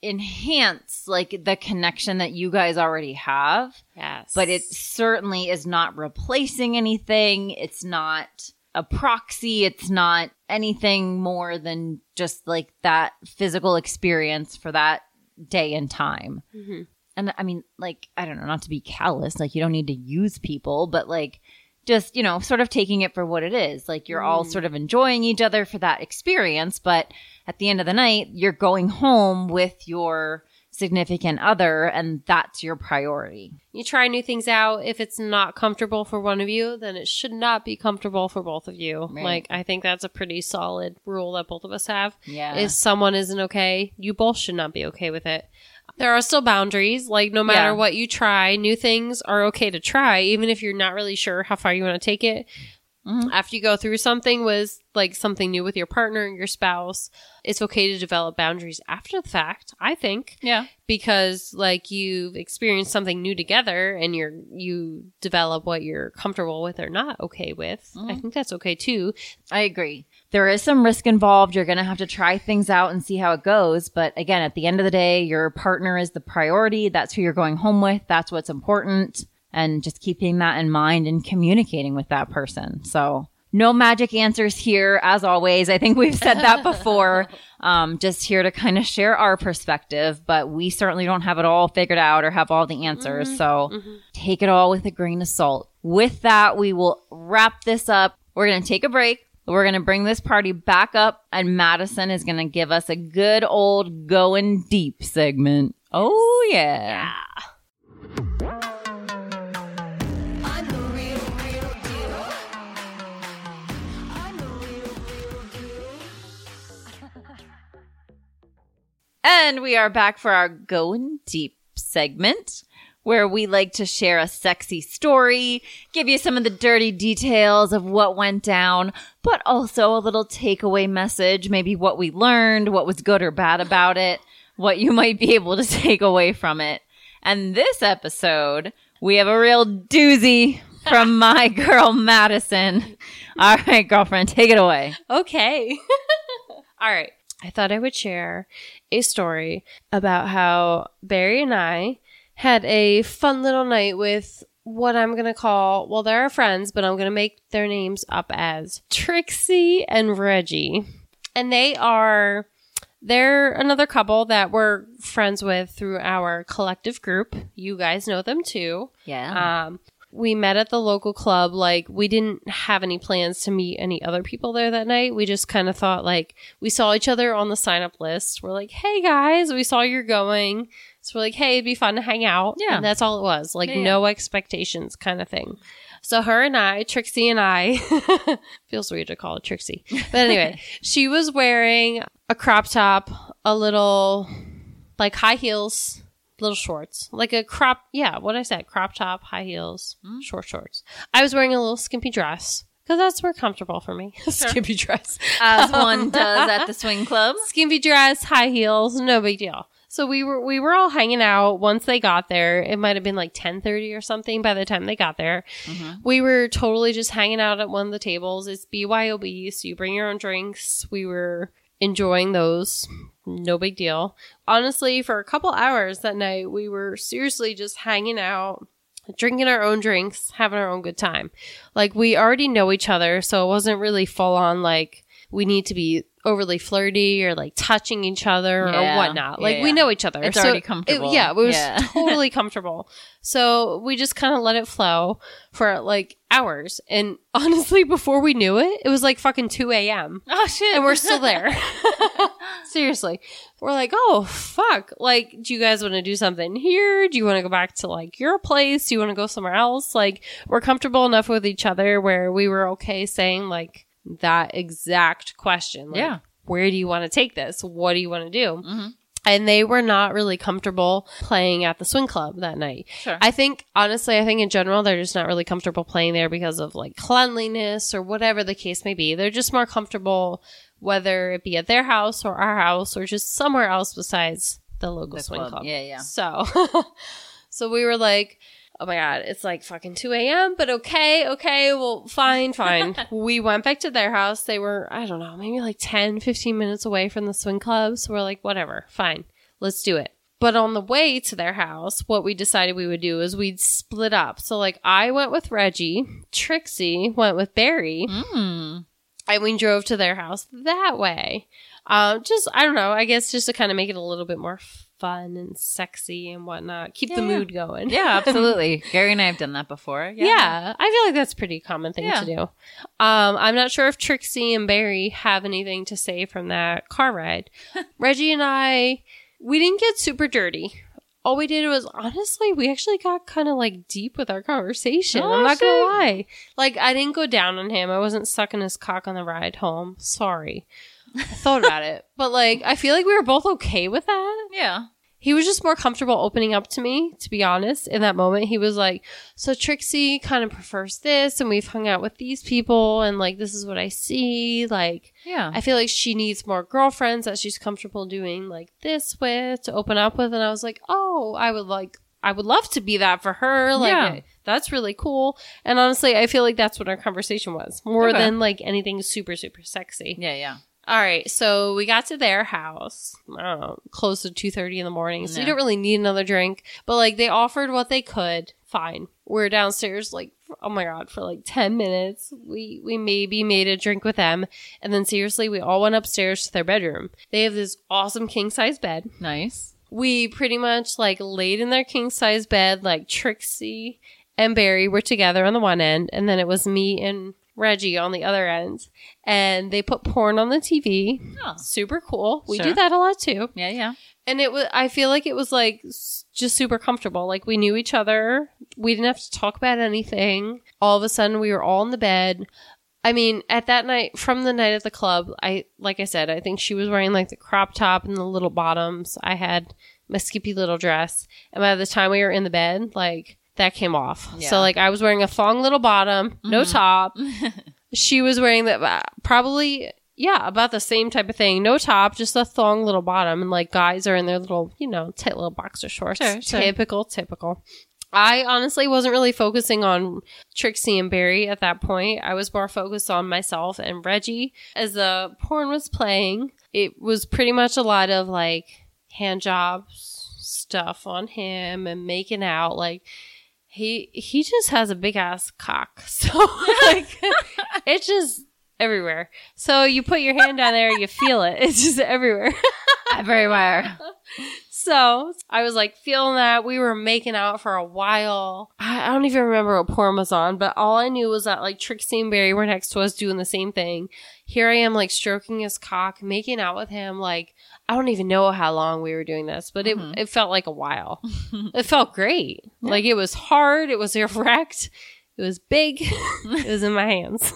enhance like the connection that you guys already have. Yes. But it certainly is not replacing anything. It's not a proxy. It's not anything more than just like that physical experience for that day and time. And I mean, like, I don't know, not to be callous, like, you don't need to use people, but like, just, you know, sort of taking it for what it is. Like, you're all sort of enjoying each other for that experience, but at the end of the night, you're going home with your significant other, and that's your priority. You try new things out. If it's not comfortable for one of you, then it should not be comfortable for both of you. Right. Like, I think that's a pretty solid rule that both of us have. Yeah. If someone isn't okay, you both should not be okay with it. There are still boundaries. Like, no matter what you try, new things are okay to try, even if you're not really sure how far you want to take it. After you go through something with like something new with your partner and your spouse, it's okay to develop boundaries after the fact, I think. Yeah. Because like you've experienced something new together and you develop what you're comfortable with or not okay with. I think that's okay too. I agree. There is some risk involved. You're going to have to try things out and see how it goes. But again, at the end of the day, your partner is the priority. That's who you're going home with. That's what's important. And just keeping that in mind and communicating with that person. So no magic answers here, as always. I think we've said that before. Just here to kind of share our perspective, but we certainly don't have it all figured out or have all the answers. So take it all with a grain of salt. With that, we will wrap this up. We're going to take a break. We're going to bring this party back up, and Madison is going to give us a good old going deep segment. Oh, yeah. And we are back for our Going Deep segment where we like to share a sexy story, give you some of the dirty details of what went down, but also a little takeaway message, maybe what we learned, what was good or bad about it, what you might be able to take away from it. And this episode, we have a real doozy from my girl, Madison. All right, girlfriend, take it away. Okay. All right. I thought I would share a story about how Barry and I had a fun little night with what I'm going to call, well, they're our friends, but I'm going to make their names up as Trixie and Reggie. And they're another couple that we're friends with through our collective group. You guys know them too. Yeah. We met at the local club. Like, we didn't have any plans to meet any other people there that night. We just kind of thought, like, we saw each other on the sign-up list. We're like, hey, guys, we saw you're going. So we're like, hey, it'd be fun to hang out. Yeah. And that's all it was. Like, Yeah. no expectations kind of thing. So her and I, Trixie and I, feels weird to call it Trixie. But anyway, she was wearing a crop top, a little, like, high heels, little shorts. Like a crop, yeah, what I said, crop top, high heels, short shorts. I was wearing a little skimpy dress, because that's more comfortable for me. Skimpy dress. As one does at the swing club. Skimpy dress, high heels, no big deal. So we were all hanging out once they got there. It might have been like 10:30 or something by the time they got there. Mm-hmm. We were totally just hanging out at one of the tables. It's BYOB, so you bring your own drinks. We were enjoying those. No big deal. Honestly, for a couple hours that night, we were seriously just hanging out, drinking our own drinks, having our own good time. Like, we already know each other, so it wasn't really full on like we need to be overly flirty or like touching each other or whatnot. Like, we know each other. It's already comfortable. It was totally comfortable. So we just kind of let it flow for like hours. And honestly, before we knew it, it was like fucking 2 a.m. Oh, shit. And we're still there. Seriously. We're like, oh, fuck. Like, do you guys want to do something here? Do you want to go back to like your place? Do you want to go somewhere else? Like, we're comfortable enough with each other where we were okay saying like that exact question. Like, where do you want to take this? What do you want to do? Mm-hmm. And they were not really comfortable playing at the swing club that night. Sure. I think in general, they're just not really comfortable playing there because of like cleanliness or whatever the case may be. They're just more comfortable whether it be at their house or our house or just somewhere else besides the local swing club. Yeah. So, so we were like, oh my God, it's like fucking 2 a.m., but okay, well, fine. We went back to their house. They were, I don't know, maybe like 10, 15 minutes away from the swing club. So we're like, whatever, fine, let's do it. But on the way to their house, what we decided we would do is we'd split up. So like, I went with Reggie, Trixie went with Barry, and we drove to their house that way. I don't know, I guess just to kind of make it a little bit more fun and sexy and whatnot. Keep the mood going. Yeah, absolutely. Gary and I have done that before. Yeah, I feel like that's a pretty common thing to do. I'm not sure if Trixie and Barry have anything to say from that car ride. Reggie and I, we didn't get super dirty. All we did was, honestly, we actually got kind of like deep with our conversation. I'm not going to lie. Like, I didn't go down on him. I wasn't sucking his cock on the ride home. Sorry. I thought about it. But like, I feel like we were both okay with that. Yeah. He was just more comfortable opening up to me, to be honest. In that moment, he was like, so Trixie kind of prefers this, and we've hung out with these people, and like, this is what I see. Like, yeah, I feel like she needs more girlfriends that she's comfortable doing like this with, to open up with. And I was like, oh, I would love to be that for her. Like, that's really cool. And honestly, I feel like that's what our conversation was, more than like anything super, super sexy. Yeah. All right, so we got to their house, I don't know, close to 2:30 in the morning, so you don't really need another drink, but like, they offered what they could. Fine. We're downstairs like, oh my God, for like 10 minutes. We maybe made a drink with them, and then seriously, we all went upstairs to their bedroom. They have this awesome king-size bed. Nice. We pretty much like laid in their king-size bed, like Trixie and Barry were together on the one end, and then it was me and Reggie on the other end, and they put porn on the TV. Oh, super cool. We do that a lot too. Yeah. And I feel like it was like just super comfortable. Like, we knew each other. We didn't have to talk about anything. All of a sudden, we were all in the bed. I mean, at that night, from the night at the club, like I said, I think she was wearing like the crop top and the little bottoms. I had my skimpy little dress. And by the time we were in the bed, like, that came off. Yeah. So, like, I was wearing a thong little bottom, no top. She was wearing that probably, yeah, about the same type of thing. No top, just a thong little bottom. And, like, guys are in their little, you know, tight little boxer shorts. Sure. Typical. I honestly wasn't really focusing on Trixie and Barry at that point. I was more focused on myself and Reggie. As the porn was playing, it was pretty much a lot of, like, hand jobs stuff on him and making out. Like, he just has a big ass cock. So, like, it's just everywhere. So you put your hand down there, you feel it. It's just everywhere. Everywhere. So I was like feeling that. We were making out for a while. I don't even remember what porn was on, but all I knew was that like Trixie and Barry were next to us doing the same thing. Here I am like stroking his cock, making out with him. Like, I don't even know how long we were doing this, but it felt like a while. It felt great. Like, it was hard. It was erect. It was big. It was in my hands.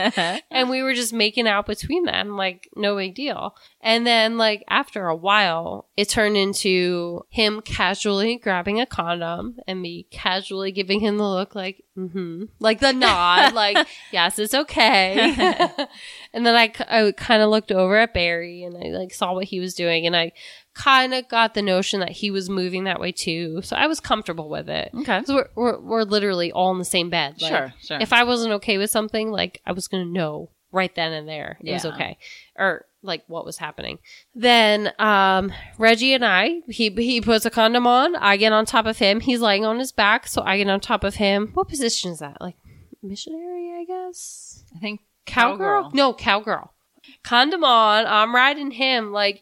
And we were just making out between them, like, no big deal. And then, like, after a while, it turned into him casually grabbing a condom and me casually giving him the look like, like the nod, like, yes, it's okay. And then I kind of looked over at Barry and I, like, saw what he was doing, and I kind of got the notion that he was moving that way too. So I was comfortable with it. Okay. So we're literally all in the same bed. Like, Sure. if I wasn't okay with something, like, I was going to know right then and there it was okay. Or, like, what was happening. Then Reggie and I, he puts a condom on. I get on top of him. He's laying on his back, so I get on top of him. What position is that? Like, missionary, I guess? I think Cowgirl? No, cowgirl. Condom on. I'm riding him. Like,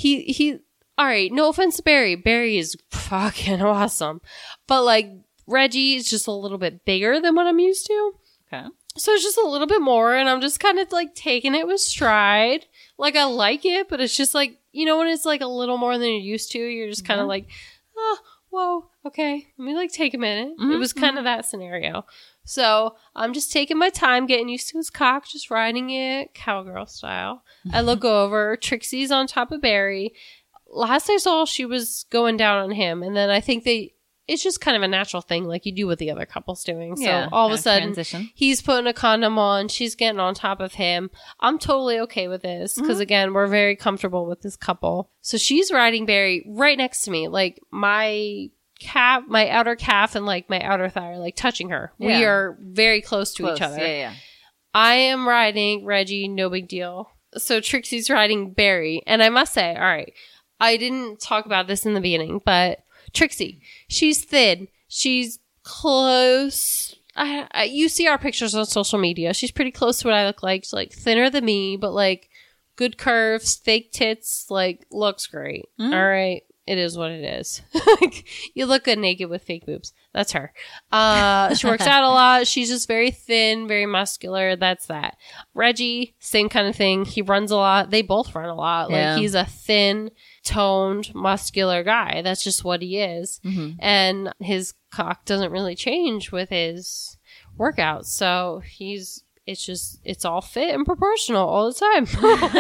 he all right, no offense to Barry. Barry is fucking awesome. But, like, Reggie is just a little bit bigger than what I'm used to. Okay. So it's just a little bit more, and I'm just kind of, like, taking it with stride. Like, I like it, but it's just, like, you know, when it's, like, a little more than you're used to, you're just kind of like, oh, whoa, okay. Let me, like, take a minute. It was kind of that scenario. So I'm just taking my time, getting used to his cock, just riding it cowgirl style. I look over. Trixie's on top of Barry. Last I saw, she was going down on him, and then I think it's just kind of a natural thing, like you do what the other couple's doing. So all of a sudden, he's putting a condom on, she's getting on top of him. I'm totally okay with this, because again, we're very comfortable with this couple. So she's riding Barry right next to me, like my outer calf and like my outer thigh are like touching her. Yeah. We are very close to each other. Yeah. I am riding Reggie, no big deal. So Trixie's riding Barry, and I must say, all right, I didn't talk about this in the beginning, but Trixie, she's thin. She's close. You see our pictures on social media. She's pretty close to what I look like. She's like thinner than me, but like good curves, fake tits, like looks great. All right. It is what it is. You look good naked with fake boobs. That's her. She works out a lot. She's just very thin, very muscular. That's that. Reggie, same kind of thing. He runs a lot. They both run a lot. Yeah. Like, he's a thin, toned, muscular guy. That's just what he is. And his cock doesn't really change with his workouts. So it's all fit and proportional all the time.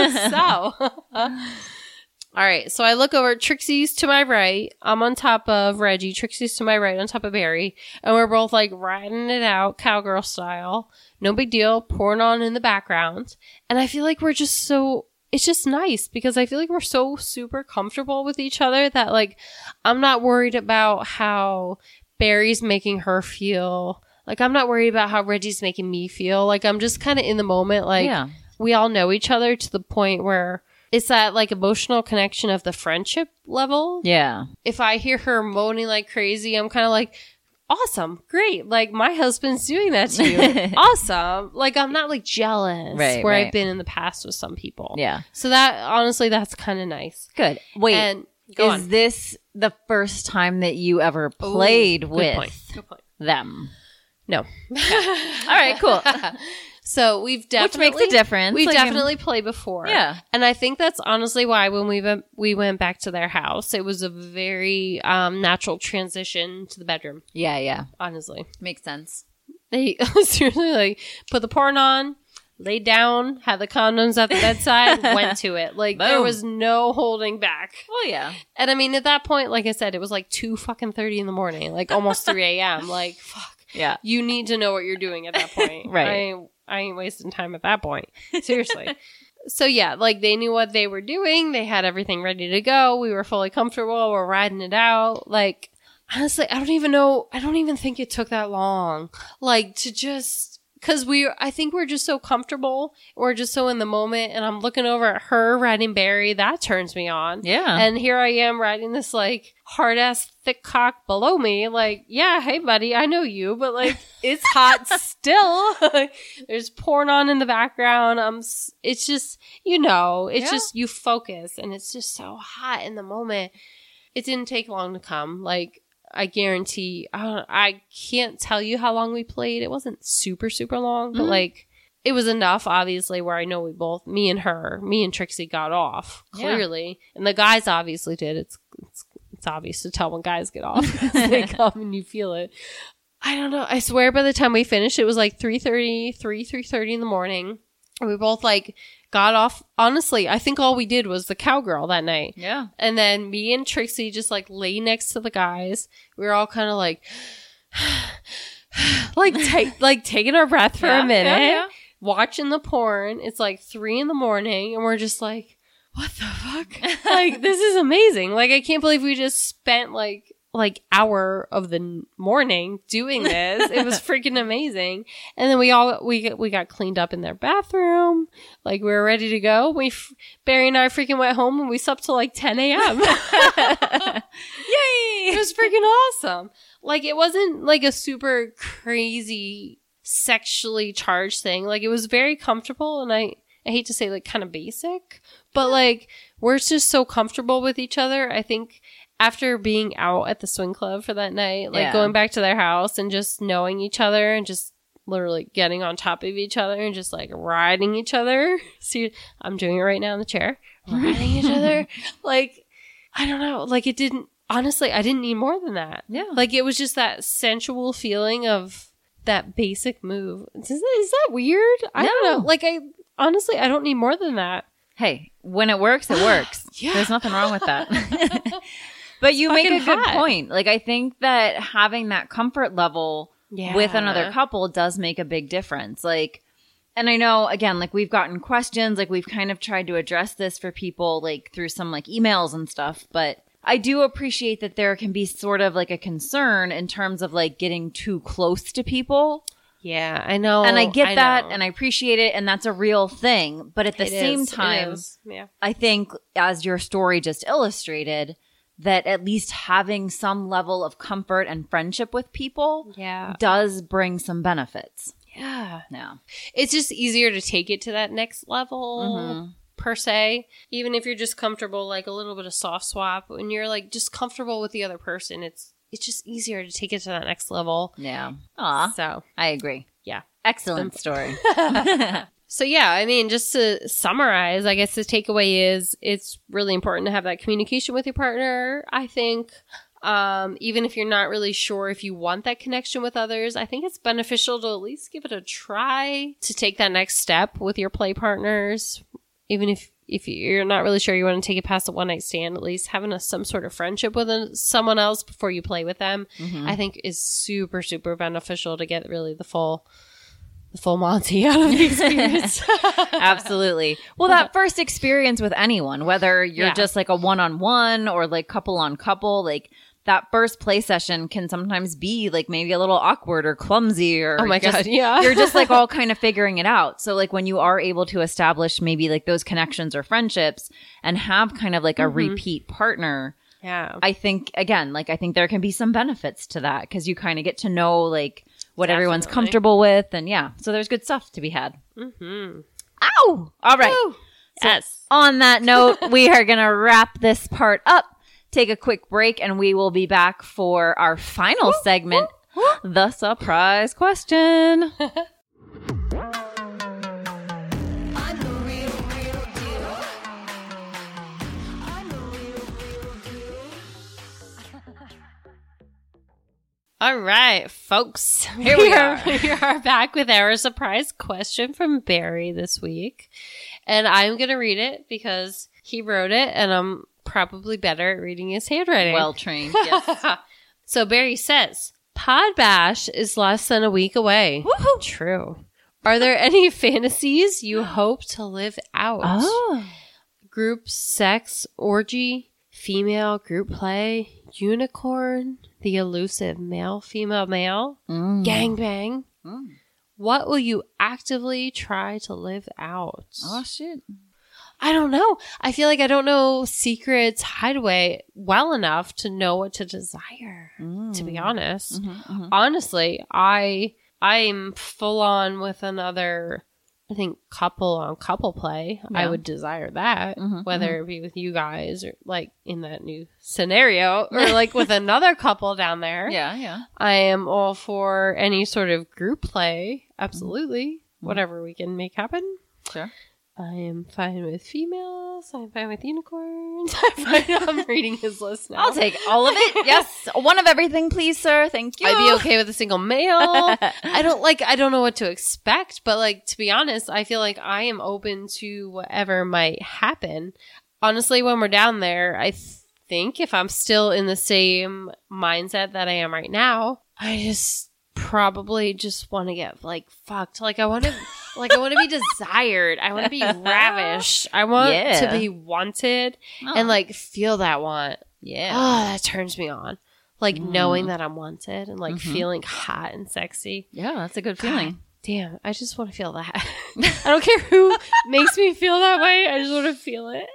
So... All right, so I look over. Trixie's to my right. I'm on top of Reggie. Trixie's to my right on top of Barry. And we're both like riding it out, cowgirl style. No big deal. Porn on in the background. And I feel like we're just it's just nice because I feel like we're so super comfortable with each other that like I'm not worried about how Barry's making her feel. Like, I'm not worried about how Reggie's making me feel. Like, I'm just kind of in the moment. Like, we all know each other to the point where it's that, like, emotional connection of the friendship level. Yeah. If I hear her moaning like crazy, I'm kind of like, awesome, great. Like, my husband's doing that to you. Awesome. Like, I'm not, like, jealous where I've been in the past with some people. Yeah. So that, honestly, that's kind of nice. Good. Wait, and is this the first time that you ever played with them? No. All right, cool. So we've definitely... Which makes a difference. We've definitely played before. Yeah. And I think that's honestly why when we went back to their house, it was a very natural transition to the bedroom. Yeah. Honestly. Makes sense. They seriously, like, put the porn on. laid down, had the condoms at the bedside, went to it. Like, there Boom. was no holding back. Well, yeah. And I mean, at that point, like I said, it was like 2:30 in the morning, like almost 3 a.m. Like, fuck. Yeah. You need to know what you're doing at that point. Right. I ain't wasting time at that point. Seriously. So yeah, like they knew what they were doing. They had everything ready to go. We were fully comfortable. We're riding it out. Like, honestly, I don't even think it took that long. Like, to just, cause I think we're just so comfortable. We're just so in the moment, and I'm looking over at her riding Barry. That turns me on. Yeah. And here I am riding this like hard ass thick cock below me. Like, yeah, hey buddy, I know you, but like, it's hot still. There's porn on in the background. It's just, it's just, you focus, and it's just so hot in the moment. It didn't take long to come. Like, I guarantee, I can't tell you how long we played. It wasn't super, super long, but like, it was enough, obviously, where I know me and Trixie got off, clearly. Yeah. And the guys obviously did. It's obvious to tell when guys get off. They come and you feel it. I don't know. I swear by the time we finished, it was like 3:30 in the morning. And we both like got off. Honestly, I think all we did was the cowgirl that night. Yeah. And then me and Trixie just like lay next to the guys. We were all kind of like, like taking our breath for a minute, watching the porn. It's like 3 a.m. and we're just like, what the fuck? Like, this is amazing. Like, I can't believe we just spent like hour of the morning doing this. It was freaking amazing. And then we got cleaned up in their bathroom. Like, we were ready to go. Barry and I freaking went home and we slept till like 10 a.m. Yay! It was freaking awesome. Like, it wasn't like a super crazy sexually charged thing. Like, it was very comfortable, and I hate to say like kind of basic, but like, we're just so comfortable with each other. I think after being out at the swing club for that night, like going back to their house and just knowing each other and just literally getting on top of each other and just like riding each other. See, I'm doing it right now in the chair. Riding each other. Like, I don't know. Like, honestly, I didn't need more than that. Yeah. Like, it was just that sensual feeling of that basic move. Is that weird? I don't know. Like, honestly, I don't need more than that. Hey, when it works, it works. Yeah. There's nothing wrong with that. But you make a good point. Like, I think that having that comfort level with another couple does make a big difference. Like, and I know, again, like, we've gotten questions, like, we've kind of tried to address this for people, like, through some, like, emails and stuff. But I do appreciate that there can be sort of, like, a concern in terms of, like, getting too close to people. Yeah, I know. And I get that, and I appreciate it, and that's a real thing. But at the same time, I think, as your story just illustrated, that at least having some level of comfort and friendship with people does bring some benefits. Yeah. Yeah. It's just easier to take it to that next level, per se. Even if you're just comfortable, like a little bit of soft swap, when you're like just comfortable with the other person, it's just easier to take it to that next level. Yeah. Aw. So I agree. Yeah. Excellent story. So yeah, I mean, just to summarize, I guess the takeaway is it's really important to have that communication with your partner, I think. Even if you're not really sure if you want that connection with others, I think it's beneficial to at least give it a try to take that next step with your play partners. Even if you're not really sure you want to take it past a one-night stand, at least having some sort of friendship with someone else before you play with them, I think is super, super beneficial to get really the full Monty out of the experience. Absolutely. Well, that first experience with anyone, whether you're just like a one-on-one or like couple-on-couple, like that first play session can sometimes be like maybe a little awkward or clumsy or God, yeah. You're just like all kind of figuring it out. So like when you are able to establish maybe like those connections or friendships and have kind of like a repeat partner, I think, again, like I think there can be some benefits to that because you kind of get to know like what everyone's comfortable with. And so there's good stuff to be had. Ow! All right. Woo! So Yes. on that note, we are going to wrap this part up, take a quick break, and we will be back for our final segment, the surprise question. All right, folks. Here we are. We are back with our surprise question from Barry this week. And I'm going to read it because he wrote it and I'm probably better at reading his handwriting. Well trained, yes. So Barry says, Pod Bash is less than a week away. Woohoo! True. Are there any fantasies you hope to live out? Oh. Group sex, orgy, female group play, unicorn, the elusive male, female, male, gangbang. What will you actively try to live out? Oh, shit. I don't know. I feel like I don't know Secret's Hideaway well enough to know what to desire, to be honest. Honestly, I'm full on with another, I think, couple on couple play. Yeah. I would desire that, whether it be with you guys or like in that new scenario or like with another couple down there. Yeah. I am all for any sort of group play. Absolutely. Whatever we can make happen. Sure. I am fine with females. I'm fine with unicorns. I'm reading his list now. I'll take all of it. Yes. One of everything, please, sir. Thank you. I'd be okay with a single male. I don't know what to expect, but like, to be honest, I feel like I am open to whatever might happen. Honestly, when we're down there, I think if I'm still in the same mindset that I am right now, I just probably just want to get like fucked. Like I want to be desired. I want to be ravished. I want to be wanted and like feel that want. Yeah. Oh, that turns me on. Like knowing that I'm wanted and like feeling hot and sexy. Yeah, that's a good feeling. God, damn, I just want to feel that. I don't care who makes me feel that way. I just want to feel it.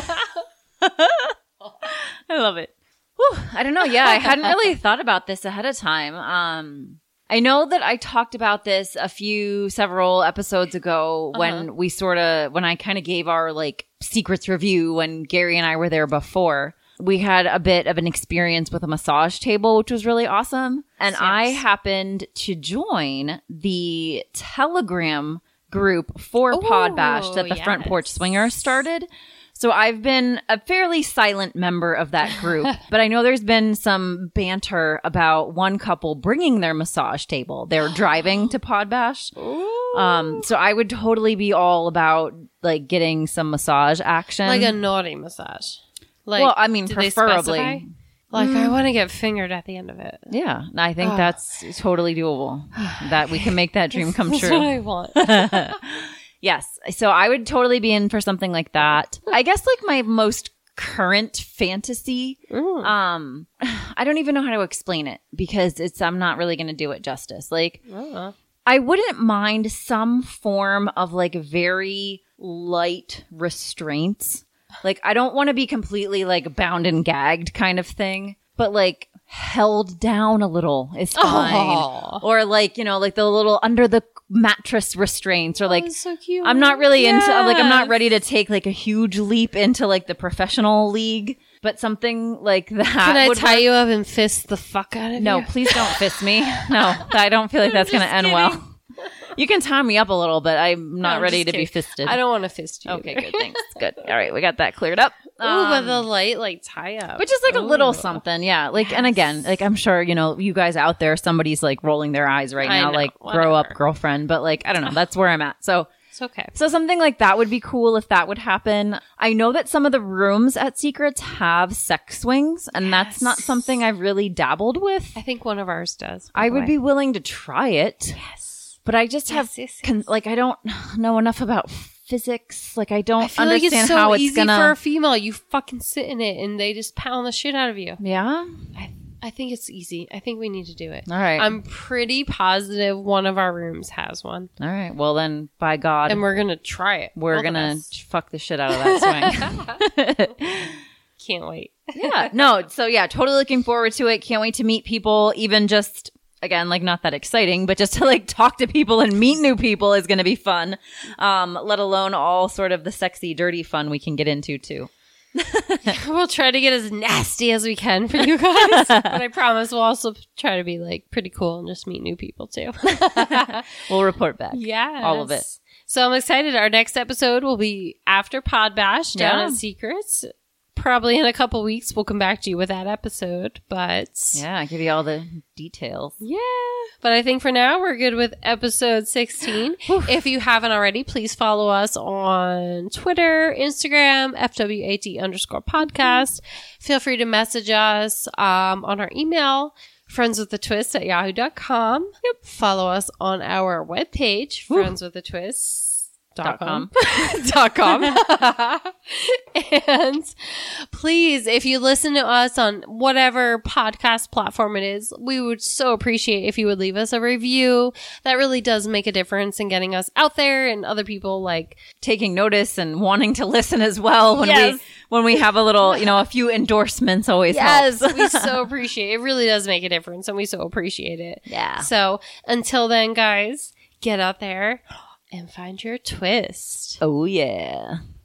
I love it. Whew, I don't know. Yeah, I hadn't really thought about this ahead of time. I know that I talked about this several episodes ago when when I kind of gave our like secrets review when Gary and I were there before. We had a bit of an experience with a massage table, which was really awesome. And Yes. I happened to join the Telegram group for Pod Bash that the Front Porch Swingers started. So I've been a fairly silent member of that group, but I know there's been some banter about one couple bringing their massage table. They're driving to Pod Bash. So I would totally be all about like getting some massage action. Like a naughty massage. Like, well, I mean, did they preferably. specify? Like, I want to get fingered at the end of it. Yeah, I think that's totally doable. That we can make that dream come That's true. what I want. Yes. So I would totally be in for something like that. I guess like my most current fantasy, I don't even know how to explain it because I'm not really going to do it justice. Like I wouldn't mind some form of like very light restraints. Like I don't want to be completely like bound and gagged kind of thing, but like held down a little is fine. Aw. Or like, you know, like the little under the mattress restraints or like That's so cute. I'm not really into like I'm not ready to take like a huge leap into like the professional league, but something like that. Can I would tie work. you up and fist the fuck out of No, you? please don't fist me. No, I don't feel like that's going to end well. You can tie me up a little, but I'm not I'm ready just to be kidding. fisted. I don't want to fist you. Okay, good. Thanks. Good. All right, we got that cleared up. Ooh, but the light like tie up. But just like a little Ooh. something, yeah. Like, and again, like I'm sure you know, you guys out there, somebody's like rolling their eyes right I now, know, like grow up, whatever. girlfriend. But like, I don't know, that's where I'm at. So It's okay. something like that would be cool if that would happen. I know that some of the rooms at Secrets have sex swings, and that's not something I've really dabbled with. I think one of ours does. by I the would way. be willing to try it. Yes. But I just have, yes. like, I don't know enough about physics. Like, I don't I feel like understand it's so how it's easy gonna. for a female. You fucking sit in it and they just pound the shit out of you. Yeah. I think it's easy. I think we need to do it. All right. I'm pretty positive one of our rooms has one. All right. Well, then, by God, And we're going to try it. we're Both of gonna us. fuck the shit out of that swing. Can't wait. Yeah. No. So yeah, totally looking forward to it. Can't wait to meet people. Even just again, like not that exciting, but just to like talk to people and meet new people is going to be fun. Let alone all sort of the sexy, dirty fun we can get into too. We'll try to get as nasty as we can for you guys. But I promise we'll also try to be like pretty cool and just meet new people too. We'll report back. Yes. All of it. So I'm excited. Our next episode will be after Pod Bash down Yeah. at Secrets. probably in a couple weeks, we'll come back to you with that episode. But Yeah, I give you all the details. yeah. But I think for now, we're good with episode 16. If you haven't already, please follow us on Twitter, Instagram, FWAT_podcast. Feel free to message us on our email, friendswithatwist@yahoo.com. Yep. Follow us on our webpage, friendswithatwist.com. And please, if you listen to us on whatever podcast platform it is, we would so appreciate if you would leave us a review. That really does make a difference in getting us out there and other people like Taking notice and wanting to listen as well Yes. when we have a little, a few endorsements always yes, helps. we so appreciate it. It really does make a difference and we so appreciate it. Yeah. So until then, guys, get out there and find your twist. Oh, yeah.